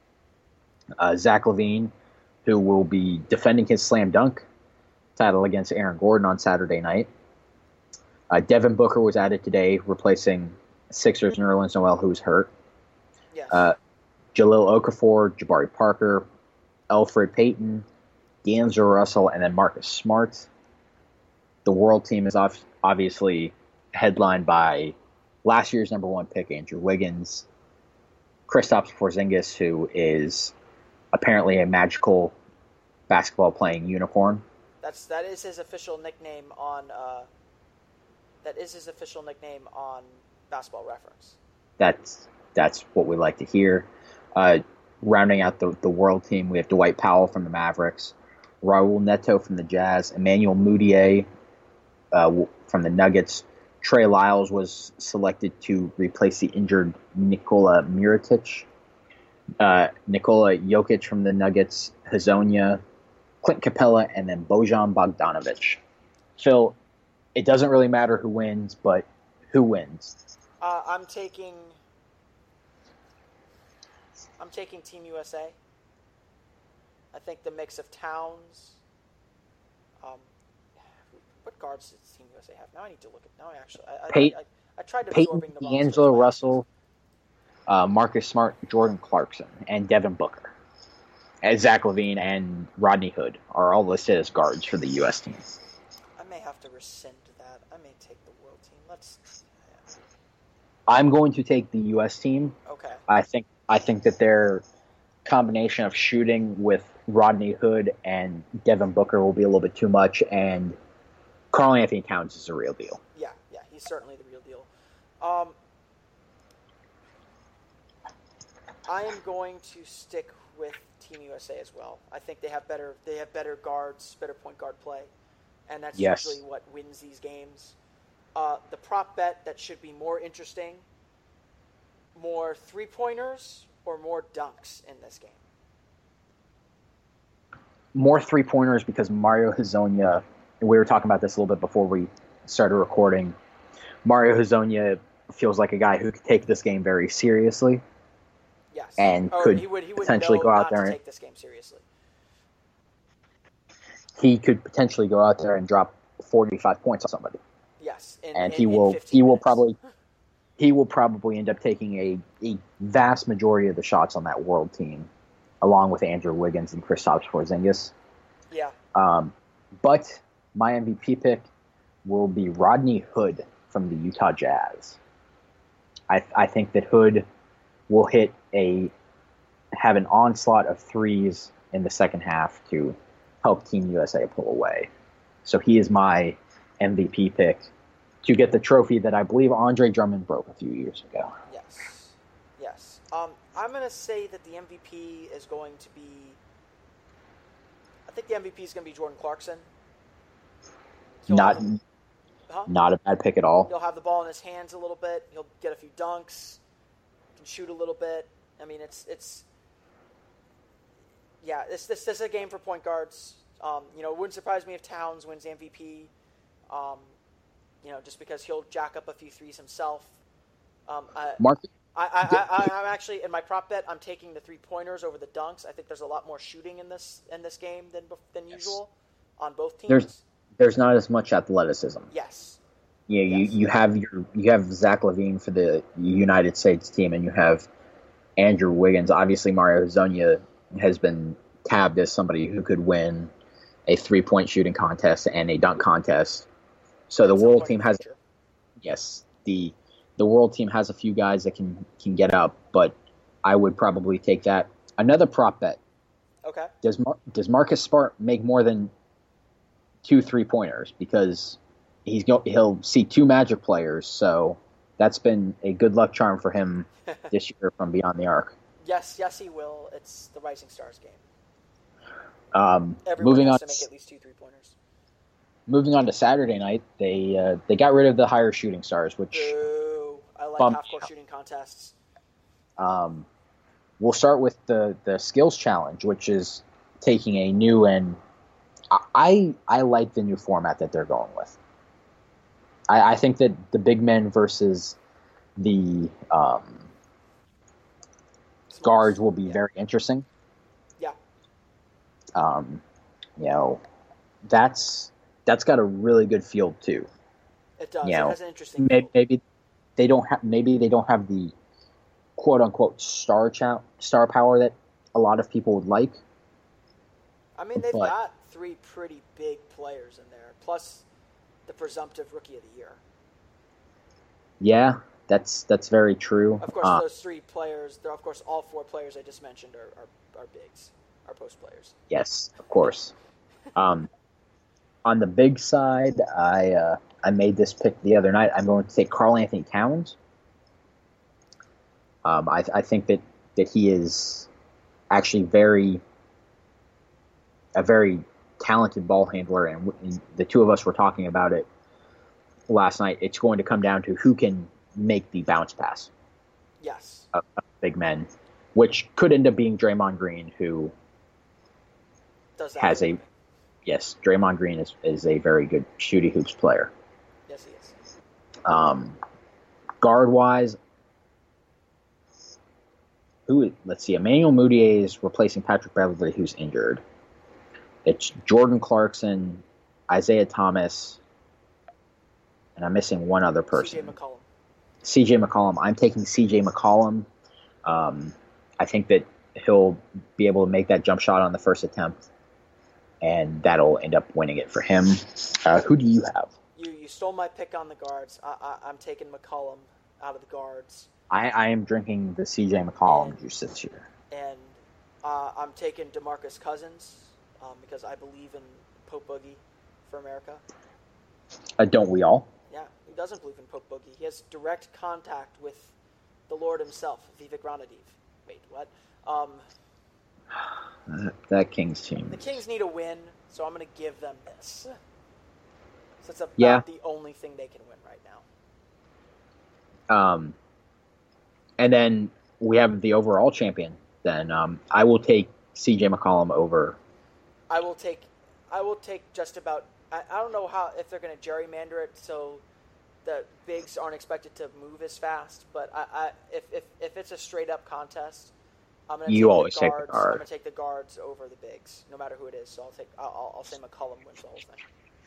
Uh, Zach LaVine, who will be defending his slam dunk title against Aaron Gordon on Saturday night. Uh, Devin Booker was added today, replacing Sixers Nerlens Noel, who's hurt. Yes. Uh, Jahlil Okafor, Jabari Parker, Elfrid Payton, D'Angelo Russell, and then Marcus Smart. The World team is off, obviously headlined by last year's number one pick, Andrew Wiggins, Kristaps Porzingis, who is apparently a magical basketball playing unicorn. That's that is his official nickname on. Uh, that is his official nickname on Basketball Reference. That's that's what we like to hear. Uh, rounding out the the World team, we have Dwight Powell from the Mavericks, Raul Neto from the Jazz, Emmanuel Mudiay uh, from the Nuggets. Trey Lyles was selected to replace the injured Nikola Mirotic. Uh, Nikola Jokic from the Nuggets, Hazonia, Clint Capella, and then Bojan Bogdanovic. Phil, it doesn't really matter who wins, but who wins? Uh, I'm taking. I'm taking Team U S A. I think the mix of Towns. Um, what guards does Team U S A have? Now I need to look at. Now I actually. I, Pey- I, I, I tried Peyton, absorbing the D'Angelo Russell, uh, Marcus Smart, Jordan Clarkson, and Devin Booker. And Zach LaVine and Rodney Hood are all listed as guards for the U S team. I may have to rescind that. I may take the World team. Let's. Yeah. I'm going to take the U S team. Okay. I think I think that their combination of shooting with Rodney Hood and Devin Booker will be a little bit too much, and Karl Anthony Towns is a real deal. Yeah, yeah, he's certainly the real deal. Um, I am going to stick with Team U S A as well. I think they have better they have better guards, better point guard play, and that's yes. usually what wins these games. Uh, the prop bet that should be more interesting: more three pointers or more dunks in this game. More three pointers because Mario Hezonja. We were talking about this a little bit before we started recording. Mario Hezonja feels like a guy who could take this game very seriously. Yes. And oh, could he would, he would potentially know go out not there to and take this game seriously. He could potentially go out there and drop forty-five points on somebody. Yes, in, and in, he will. In he will minutes. probably. He will probably end up taking a, a vast majority of the shots on that World team, along with Andrew Wiggins and Kristaps Porzingis. Yeah. Um, but my M V P pick will be Rodney Hood from the Utah Jazz. I I think that Hood will hit a have an onslaught of threes in the second half to help Team U S A pull away. So he is my M V P pick to get the trophy that I believe Andre Drummond broke a few years ago. Yes. Yes. Um, I'm going to say that the M V P is going to be... I think the M V P is going to be Jordan Clarkson. He'll Not, have the, huh? not a bad pick at all. He'll have the ball in his hands a little bit. He'll get a few dunks. Can shoot a little bit. I mean, it's... it's yeah, this, this, this is a game for point guards. Um, you know, it wouldn't surprise me if Towns wins the M V P. Um, you know, just because he'll jack up a few threes himself. Um, I, Mark, I, I, I, I'm actually in my prop bet. I'm taking the three pointers over the dunks. I think there's a lot more shooting in this in this game than than yes. usual on both teams. There's there's not as much athleticism. Yes. Yeah, Yes. you, you have your you have Zach LaVine for the United States team, and you have Andrew Wiggins. Obviously, Mario Hezonja has been tabbed as somebody who could win a three-point shooting contest and a dunk contest. So the world team has yes, the the world team has a few guys that can can get up, but I would probably take that. Another prop bet. Okay. Does Mar- does Marcus Smart make more than two three-pointers? Because he's go- he'll see two Magic players, so that's been a good luck charm for him this year from beyond the arc. Yes, yes, he will. It's the Rising Stars game. Um, Everyone moving has on, to make at least two three-pointers. Moving on to Saturday night, they uh, they got rid of the higher shooting stars, which Boo. I like bumped half-court out. shooting contests. Um, we'll start with the, the skills challenge, which is taking a new and I I like the new format that they're going with. I, I think that the big men versus the um, guards will be Yeah. very interesting. Yeah. Um, you know, that's that's got a really good field too. It does. You It know, has an interesting maybe, field. maybe they don't have maybe they don't have the quote unquote star cha- star power that a lot of people would like. I mean, they've but- got three pretty big players in there, plus the presumptive Rookie of the Year. Yeah, that's that's very true. Of course, Uh, those three players, they're, of course, all four players I just mentioned are, are, are bigs, are post players. yes, of course. Um, on the big side, I uh, I made this pick the other night. I'm going to take Karl Anthony Towns. Um, I, I think that, that he is actually very a very talented ball handler, and, w- the two of us were talking about it last night. It's going to come down to who can make the bounce pass Yes. of, of big men, which could end up being Draymond Green, who Does that has a everything. yes, Draymond Green is, is a very good shooty hoops player. Yes, he is. Um, guard wise, who let's see, Emmanuel Mudiay is replacing Patrick Beverley, who's injured. It's Jordan Clarkson, Isaiah Thomas, and I'm missing one other person. C J McCollum. C J McCollum. I'm taking C J McCollum. Um, I think that he'll be able to make that jump shot on the first attempt, and that'll end up winning it for him. Uh, who do you have? You you stole my pick on the guards. I, I, I'm taking McCollum out of the guards, I, I am drinking the C J McCollum And- juice this year. and uh, I'm taking DeMarcus Cousins um, because I believe in Pope Boogie for America. Uh, don't we all? Yeah, he doesn't believe in Pope Boogie. He has direct contact with the Lord himself, Vivek Ranadiv. Wait, what? Um, Uh, that Kings team. the Kings need a win, so I'm going to give them this. So it's about Yeah. the only thing they can win right now. Um, and then we have the overall champion. Then um, I will take C J McCollum over. I will take, I will take just about. I, I don't know how if they're going to gerrymander it so the bigs aren't expected to move as fast. But I, I if, if if it's a straight up contest, I'm going to You take always the take the guards. guard. I'm going to take the guards over the bigs, no matter who it is. So I'll take. I'll, I'll say McCollum wins the whole thing.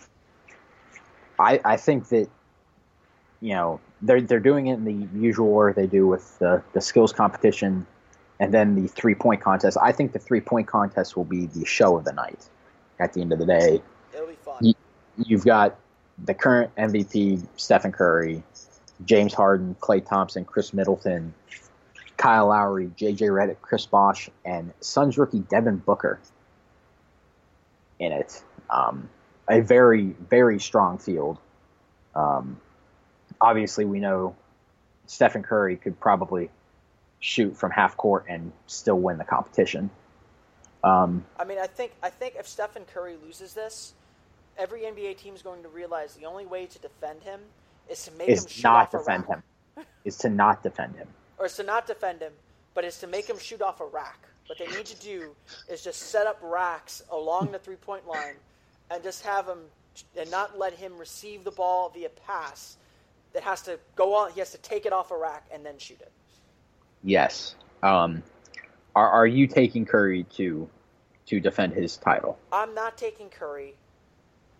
I, I think that, you know, they're they're doing it in the usual order they do with the, the skills competition and then the three point contest. I think the three point contest will be the show of the night. At the end of the day, It'll be fun. You- you've got the current M V P Stephen Curry, James Harden, Klay Thompson, Chris Middleton, Kyle Lowry, J J Redick, Chris Bosh, and Suns rookie Devin Booker in it. Um, a very, very strong field. Um, obviously, we know Stephen Curry could probably shoot from half court and still win the competition. Um, I mean, I think I think if Stephen Curry loses this, every N B A team is going to realize the only way to defend him is to make him is shoot not off a defend rack. him. Is to not defend him. Or is to not defend him, but is to make him shoot off a rack. What they need to do is just set up racks along the three-point line and just have him and not let him receive the ball via pass. That has to go on. He has to take it off a rack and then shoot it. Yes. Um, are are you taking Curry to to defend his title? I'm not taking Curry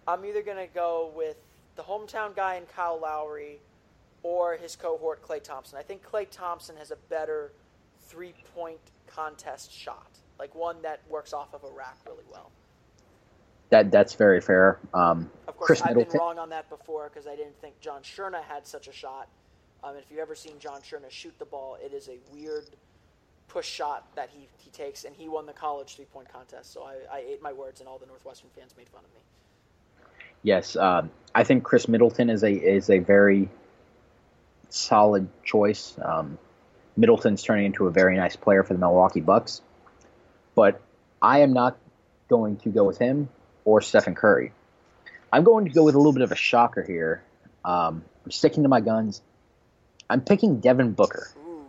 I'm either going to go with the hometown guy in Kyle Lowry or his cohort Klay Thompson. I think Klay Thompson has a better three-point contest shot, like one that works off of a rack really well. That that's very fair. Um, of course, Chris I've Middleton. been wrong on that before because I didn't think John Sherna had such a shot. Um, if you've ever seen John Sherna shoot the ball, it is a weird push shot that he, he takes, and he won the college three-point contest. So I, I ate my words, and all the Northwestern fans made fun of me. Yes, um, I think Chris Middleton is a is a very solid choice. Um, Middleton's turning into a very nice player for the Milwaukee Bucks, but I am not going to go with him or Stephen Curry. I'm going to go with a little bit of a shocker here. Um, I'm sticking to my guns. I'm picking Devin Booker. Ooh.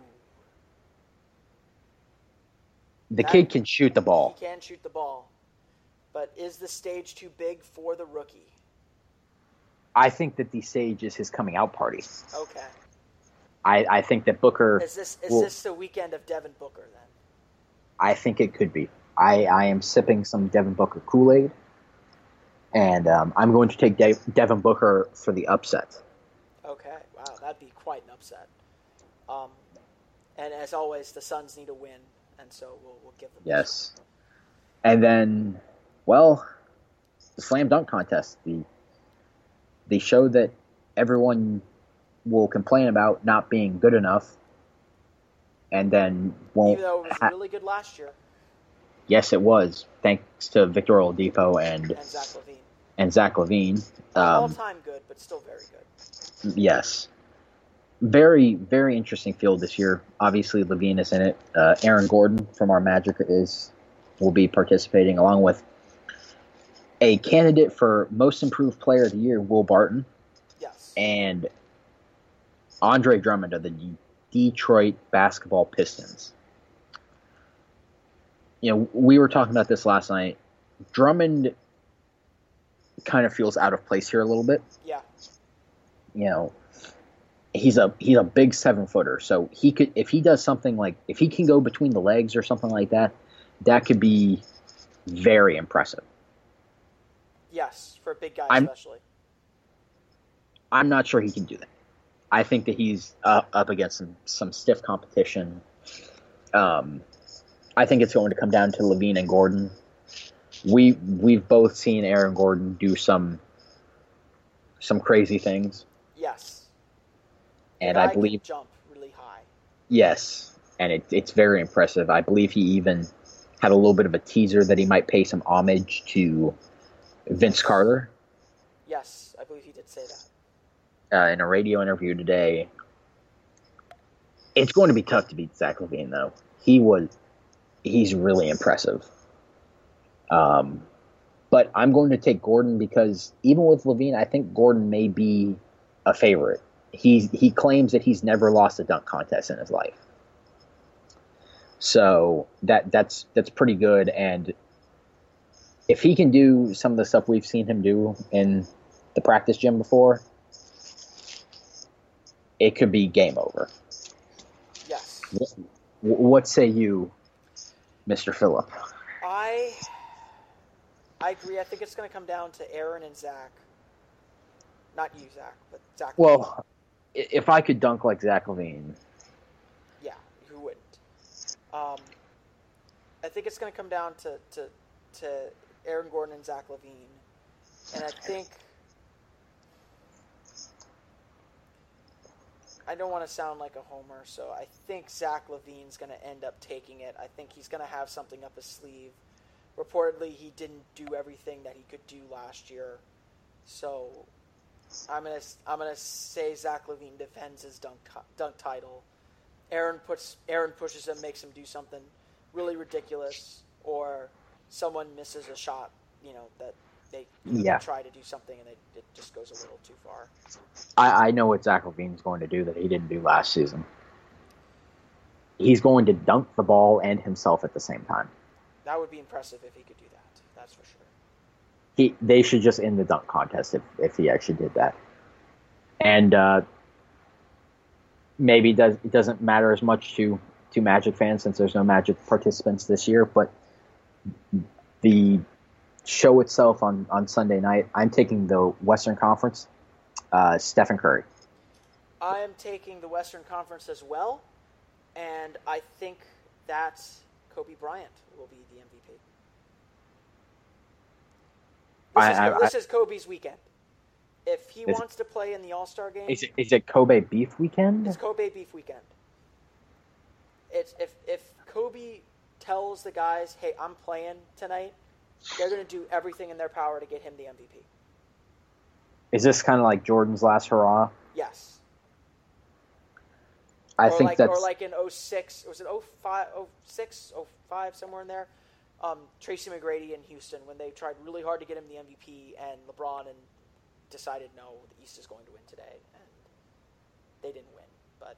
The That- kid can shoot the ball. He can shoot the ball, but is the stage too big for the rookie? I think that the stage is his coming out party. Okay. I, I think that Booker. Is this is will- this the weekend of Devin Booker then? I think it could be. I, I am sipping some Devin Booker Kool-Aid, and um, I'm going to take De- Devin Booker for the upset. Okay. Wow, that'd be quite an upset. Um, and as always, the Suns need a win, and so we'll we'll give them. Yes. And then, well, the slam dunk contest, the the show that everyone will complain about not being good enough, and then won't. Even though it was ha- really good last year, Yes, it was, thanks to Victor Oladipo and and Zach Levine. and Zach Levine. All Um, time good, but still very good. yes. Very, very interesting field this year. Obviously, Levine is in it. Uh, Aaron Gordon from our Magic is will be participating, along with a candidate for Most Improved Player of the Year, Will Barton, Yes. and Andre Drummond of the Detroit Basketball Pistons. You know, we were talking about this last night. Drummond kind of feels out of place here a little bit. Yeah. You know, he's a he's a big seven footer, so he could if he does something like if he can go between the legs or something like that, that could be very impressive. Yes, for a big guy I'm- especially. I'm not sure he can do that. I think that he's uh, up against some some stiff competition. Um, I think it's going to come down to Levine and Gordon. We we've both seen Aaron Gordon do some some crazy things, Yes. and The I guy can believe jump really high. yes, and it, it's very impressive. I believe he even had a little bit of a teaser that he might pay some homage to Vince Carter Yes, I believe he did say that. uh, in a radio interview today. It's going to be tough to beat Zach Levine, though. He was, he's really impressive. Um, but I'm going to take Gordon because even with Levine, I think Gordon may be a favorite. He he claims that he's never lost a dunk contest in his life. So that that's that's pretty good, and if he can do some of the stuff we've seen him do in the practice gym before, it could be game over. Yes. W- What say you, Mister Phillip? I I agree. I think it's going to come down to Aaron and Zach. Not you, Zach, but Zach. Well, i- if I could dunk like Zach Levine, Yeah, who wouldn't? Um, I think it's going to come down to, to to Aaron Gordon and Zach Levine, and I think I don't want to sound like a homer, so I think Zach Levine's going to end up taking it. I think he's going to have something up his sleeve. Reportedly, he didn't do everything that he could do last year, so I'm gonna I'm gonna say Zach Levine defends his dunk dunk title. Aaron puts Aaron pushes him, makes him do something really ridiculous, or someone misses a shot. You know that they, you know, Yeah. they try to do something and it, it just goes a little too far. I, I know what Zach Levine's going to do that he didn't do last season. He's going to dunk the ball and himself at the same time. That would be impressive if he could do that. That's for sure. He they should just end the dunk contest if, if he actually did that. And uh, maybe does it doesn't matter as much to, to Magic fans since there's no Magic participants this year, but the show itself on, on Sunday night. I'm taking the Western Conference, uh, Stephen Curry. I am taking the Western Conference as well, and I think that Kobe Bryant will be the M V P. This, I, is, I, this I, is Kobe's weekend. If he is, wants to play in the All-Star game, is it, is it Kobe Beef Weekend? it's Kobe Beef Weekend. It's if if Kobe tells the guys, "Hey, I'm playing tonight," they're going to do everything in their power to get him the M V P. Is this kind of like Jordan's last hurrah? Yes. I or think like, that's or like in oh six, was it oh five, oh six, oh five, somewhere in there? Um, Tracy McGrady in Houston, when they tried really hard to get him the M V P, and LeBron and decided, no, the East is going to win today, and they didn't win. But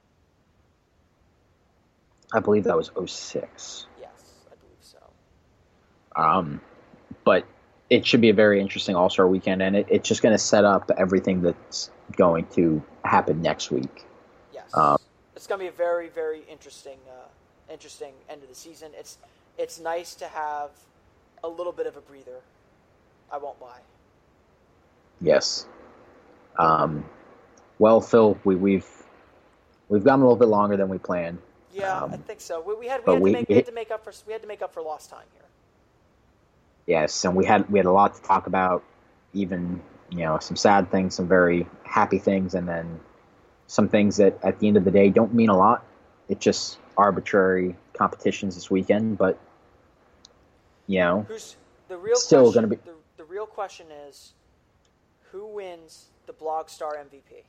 I believe that was oh six. yes, I believe so. Um, but it should be a very interesting All-Star weekend, and it, it's just going to set up everything that's going to happen next week. Yes, Um, it's going to be a very, very interesting, uh, interesting end of the season. It's it's nice to have a little bit of a breather. I won't lie. Yes. Um, well, Phil, we, we've we've gone a little bit longer than we planned. Yeah, Um, I think so. We, we had we but had, we- to make, we had to make up for we had to make up for lost time here. Yes, and we had we had a lot to talk about, even you know some sad things, some very happy things, and then some things that at the end of the day don't mean a lot. It's just arbitrary competitions this weekend, but you know, Who's the real Still question, gonna be- the, the real question is who wins the Blogstar M V P?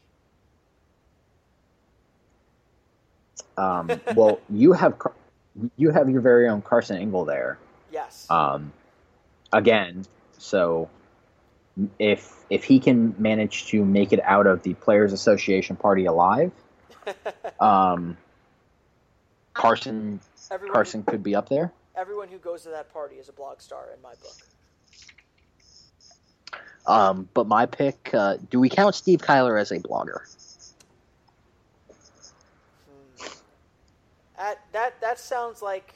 um, well, you have Car- you have your very own Carson Engel there. Yes. Um, again, so if if he can manage to make it out of the Players Association party alive, um, Carson everyone, Carson could be up there. everyone who goes to that party is a Blogstar in my book. Um, but my pick, uh, do we count Steve Kyler as a blogger? Hmm. That, that, that sounds like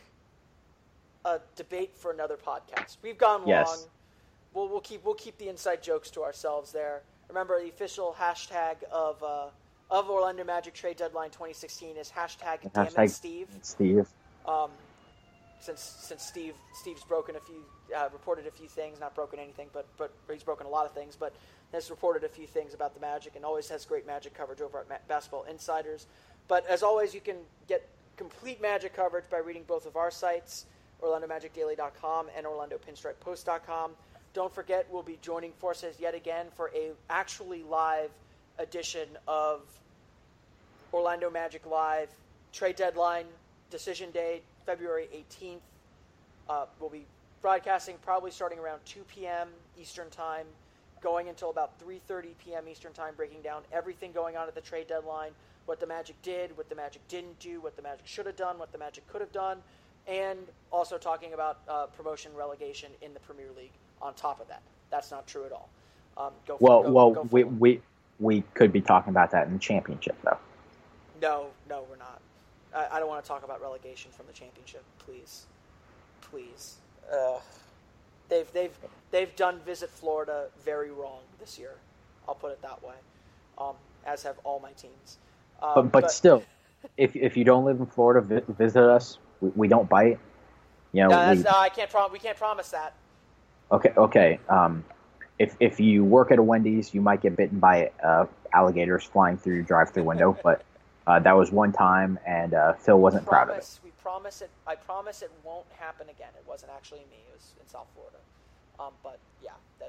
a debate for another podcast. We've gone Yes. long. We'll, we'll keep we'll keep the inside jokes to ourselves there. Remember, the official hashtag of uh, of Orlando Magic trade deadline twenty sixteen is hashtag Damn Hashtag it Steve. Steve. Um, since since Steve Steve's broken a few uh, reported a few things, not broken anything, but but he's broken a lot of things, but has reported a few things about the Magic and always has great Magic coverage over at Ma- Basketball Insiders. But as always, you can get complete Magic coverage by reading both of our sites, Orlando Magic Daily dot com and Orlando Pinstripe Post dot com. Don't forget, we'll be joining forces yet again for a actually live edition of Orlando Magic Live trade deadline decision day, February eighteenth. Uh, we'll be broadcasting probably starting around two p.m. Eastern Time, going until about three thirty p.m. Eastern Time, breaking down everything going on at the trade deadline, what the Magic did, what the Magic didn't do, what the Magic should have done, what the Magic could have done, and also talking about uh, promotion relegation in the Premier League on top of that. That's not true at all. Um, go for, Well, go, well, go for we, it. we we could be talking about that in the championship, though. No, no, we're not. I, I don't want to talk about relegation from the championship. Please, please. Uh, they've they've they've done Visit Florida very wrong this year. I'll put it that way. Um, as have all my teams. Um, But but still, if if you don't live in Florida, vi- visit us. We, we don't bite. You know, no, that's, we, no, I can't prom- we can't promise that. okay, okay. Um, if if you work at a Wendy's, you might get bitten by uh, alligators flying through your drive-through window. But uh, that was one time, and uh, Phil wasn't proud of it. Promise, we promise it. I promise it won't happen again. It wasn't actually me. It was in South Florida. Um, but yeah, that.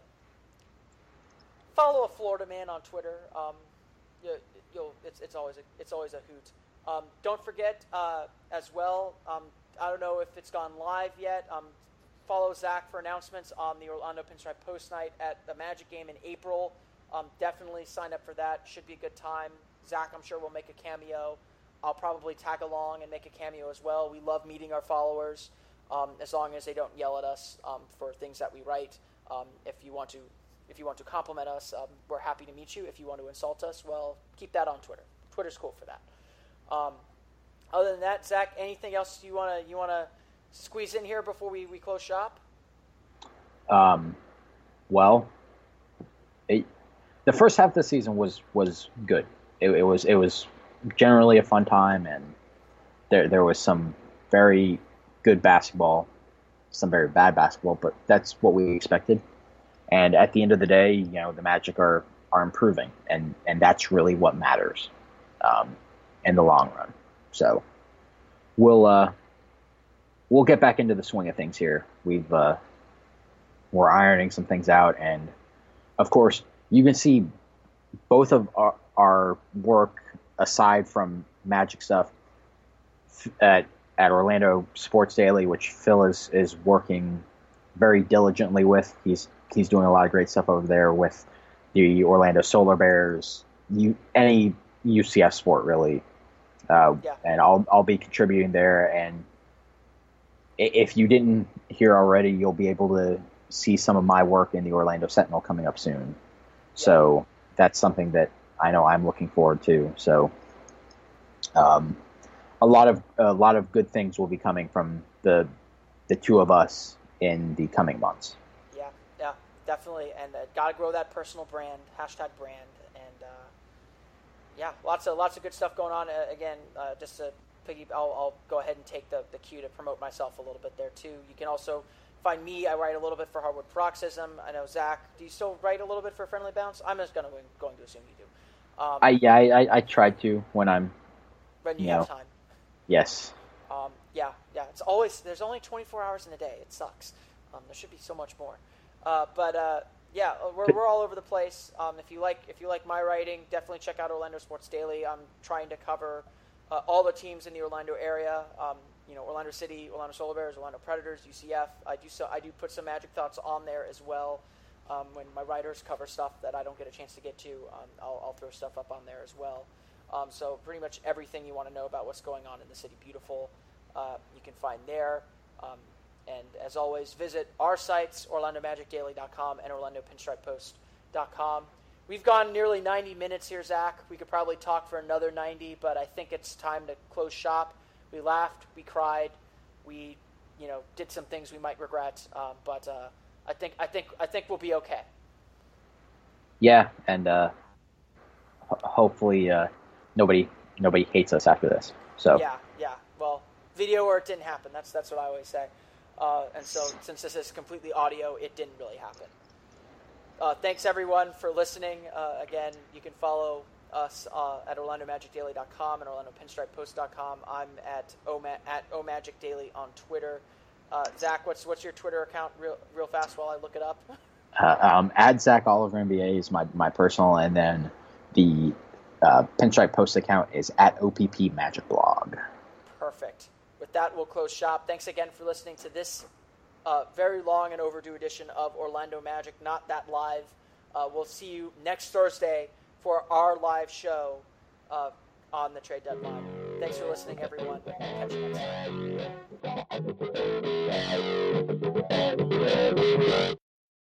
Follow a Florida man on Twitter. Um, you, you'll it's it's always a it's always a hoot. Um, don't forget uh, as well. Um, I don't know if it's gone live yet. Um, follow Zach for announcements on the Orlando Pinstripe Post Night at the Magic game in April. Um, definitely sign up for that. Should be a good time. Zach, I'm sure, will make a cameo. I'll probably tag along and make a cameo as well. We love meeting our followers, um, as long as they don't yell at us um, for things that we write. Um, if you want to, if you want to compliment us, um, we're happy to meet you. If you want to insult us, well, keep that on Twitter. Twitter's cool for that. Um, other than that, Zach, anything else you wanna you wanna squeeze in here before we, we close shop? Um, Well, it, the first half of the season was was good. It, it was it was generally a fun time, and there there was some very good basketball, some very bad basketball, but that's what we expected. And at the end of the day, you know, the Magic are are improving, and and that's really what matters um, in the long run. So we'll uh, we'll get back into the swing of things here. We've uh, we're ironing some things out, and of course, you can see both of our, our work aside from Magic stuff at at Orlando Sports Daily, which Phil is is working very diligently with. He's he's doing a lot of great stuff over there with the Orlando Solar Bears, you, any U C F sport really. Uh, yeah. And I'll I'll be contributing there. And if you didn't hear already, you'll be able to see some of my work in the Orlando Sentinel coming up soon. Yeah. So that's something that I know I'm looking forward to. So um, a lot of a lot of good things will be coming from the the two of us in the coming months. Yeah, yeah, definitely. And uh, got to grow that personal brand, hashtag brand. And uh, yeah, lots of lots of good stuff going on. Uh, again, uh, just to piggy, I'll, I'll go ahead and take the, the cue to promote myself a little bit there too. You can also find me. I write a little bit for Hardwood Paroxysm. I know Zach. Do you still write a little bit for Friendly Bounce? I'm just gonna going to assume you do. Um, I yeah, I, I I try to when I'm when you, you have know, time. Yes. Um, yeah, yeah. It's always there's only twenty-four hours in a day. It sucks. Um, there should be so much more. Uh, but uh, yeah, we're we're all over the place. Um, if you like if you like my writing, definitely check out Orlando Sports Daily. I'm trying to cover uh, all the teams in the Orlando area. Um, you know, Orlando City, Orlando Solar Bears, Orlando Predators, U C F. I do so I do put some Magic thoughts on there as well. Um, when my writers cover stuff that I don't get a chance to get to, um, I'll, I'll throw stuff up on there as well. Um, so pretty much everything you want to know about what's going on in the City Beautiful, uh, you can find there. Um, and as always, visit our sites, orlando magic daily dot com and orlando pinstripe post dot com. We've gone nearly ninety minutes here, Zach. We could probably talk for another ninety, but I think it's time to close shop. We laughed, we cried, we, you know, did some things we might regret, um, but uh, I think I think I think we'll be okay. Yeah, and uh, ho- hopefully uh, nobody nobody hates us after this. So yeah, yeah. Well, video or it didn't happen. That's that's what I always say. Uh, and so since this is completely audio, it didn't really happen. Uh, thanks everyone for listening. Uh, again, you can follow us uh, at orlando magic daily dot com and orlando pinstripe post dot com. I'm at Oma- at omagicdaily on Twitter. Uh, Zach, what's what's your Twitter account real real fast while I look it up? Uh, um, at Zach Oliver N B A is my, my personal, and then the uh, Pinstripe Post account is at O P P Magic Blog. Perfect. With that, we'll close shop. Thanks again for listening to this uh, very long and overdue edition of Orlando Magic, Not That Live. Uh, we'll see you next Thursday for our live show uh, on the trade deadline. Thanks for listening, everyone. Catch you next time.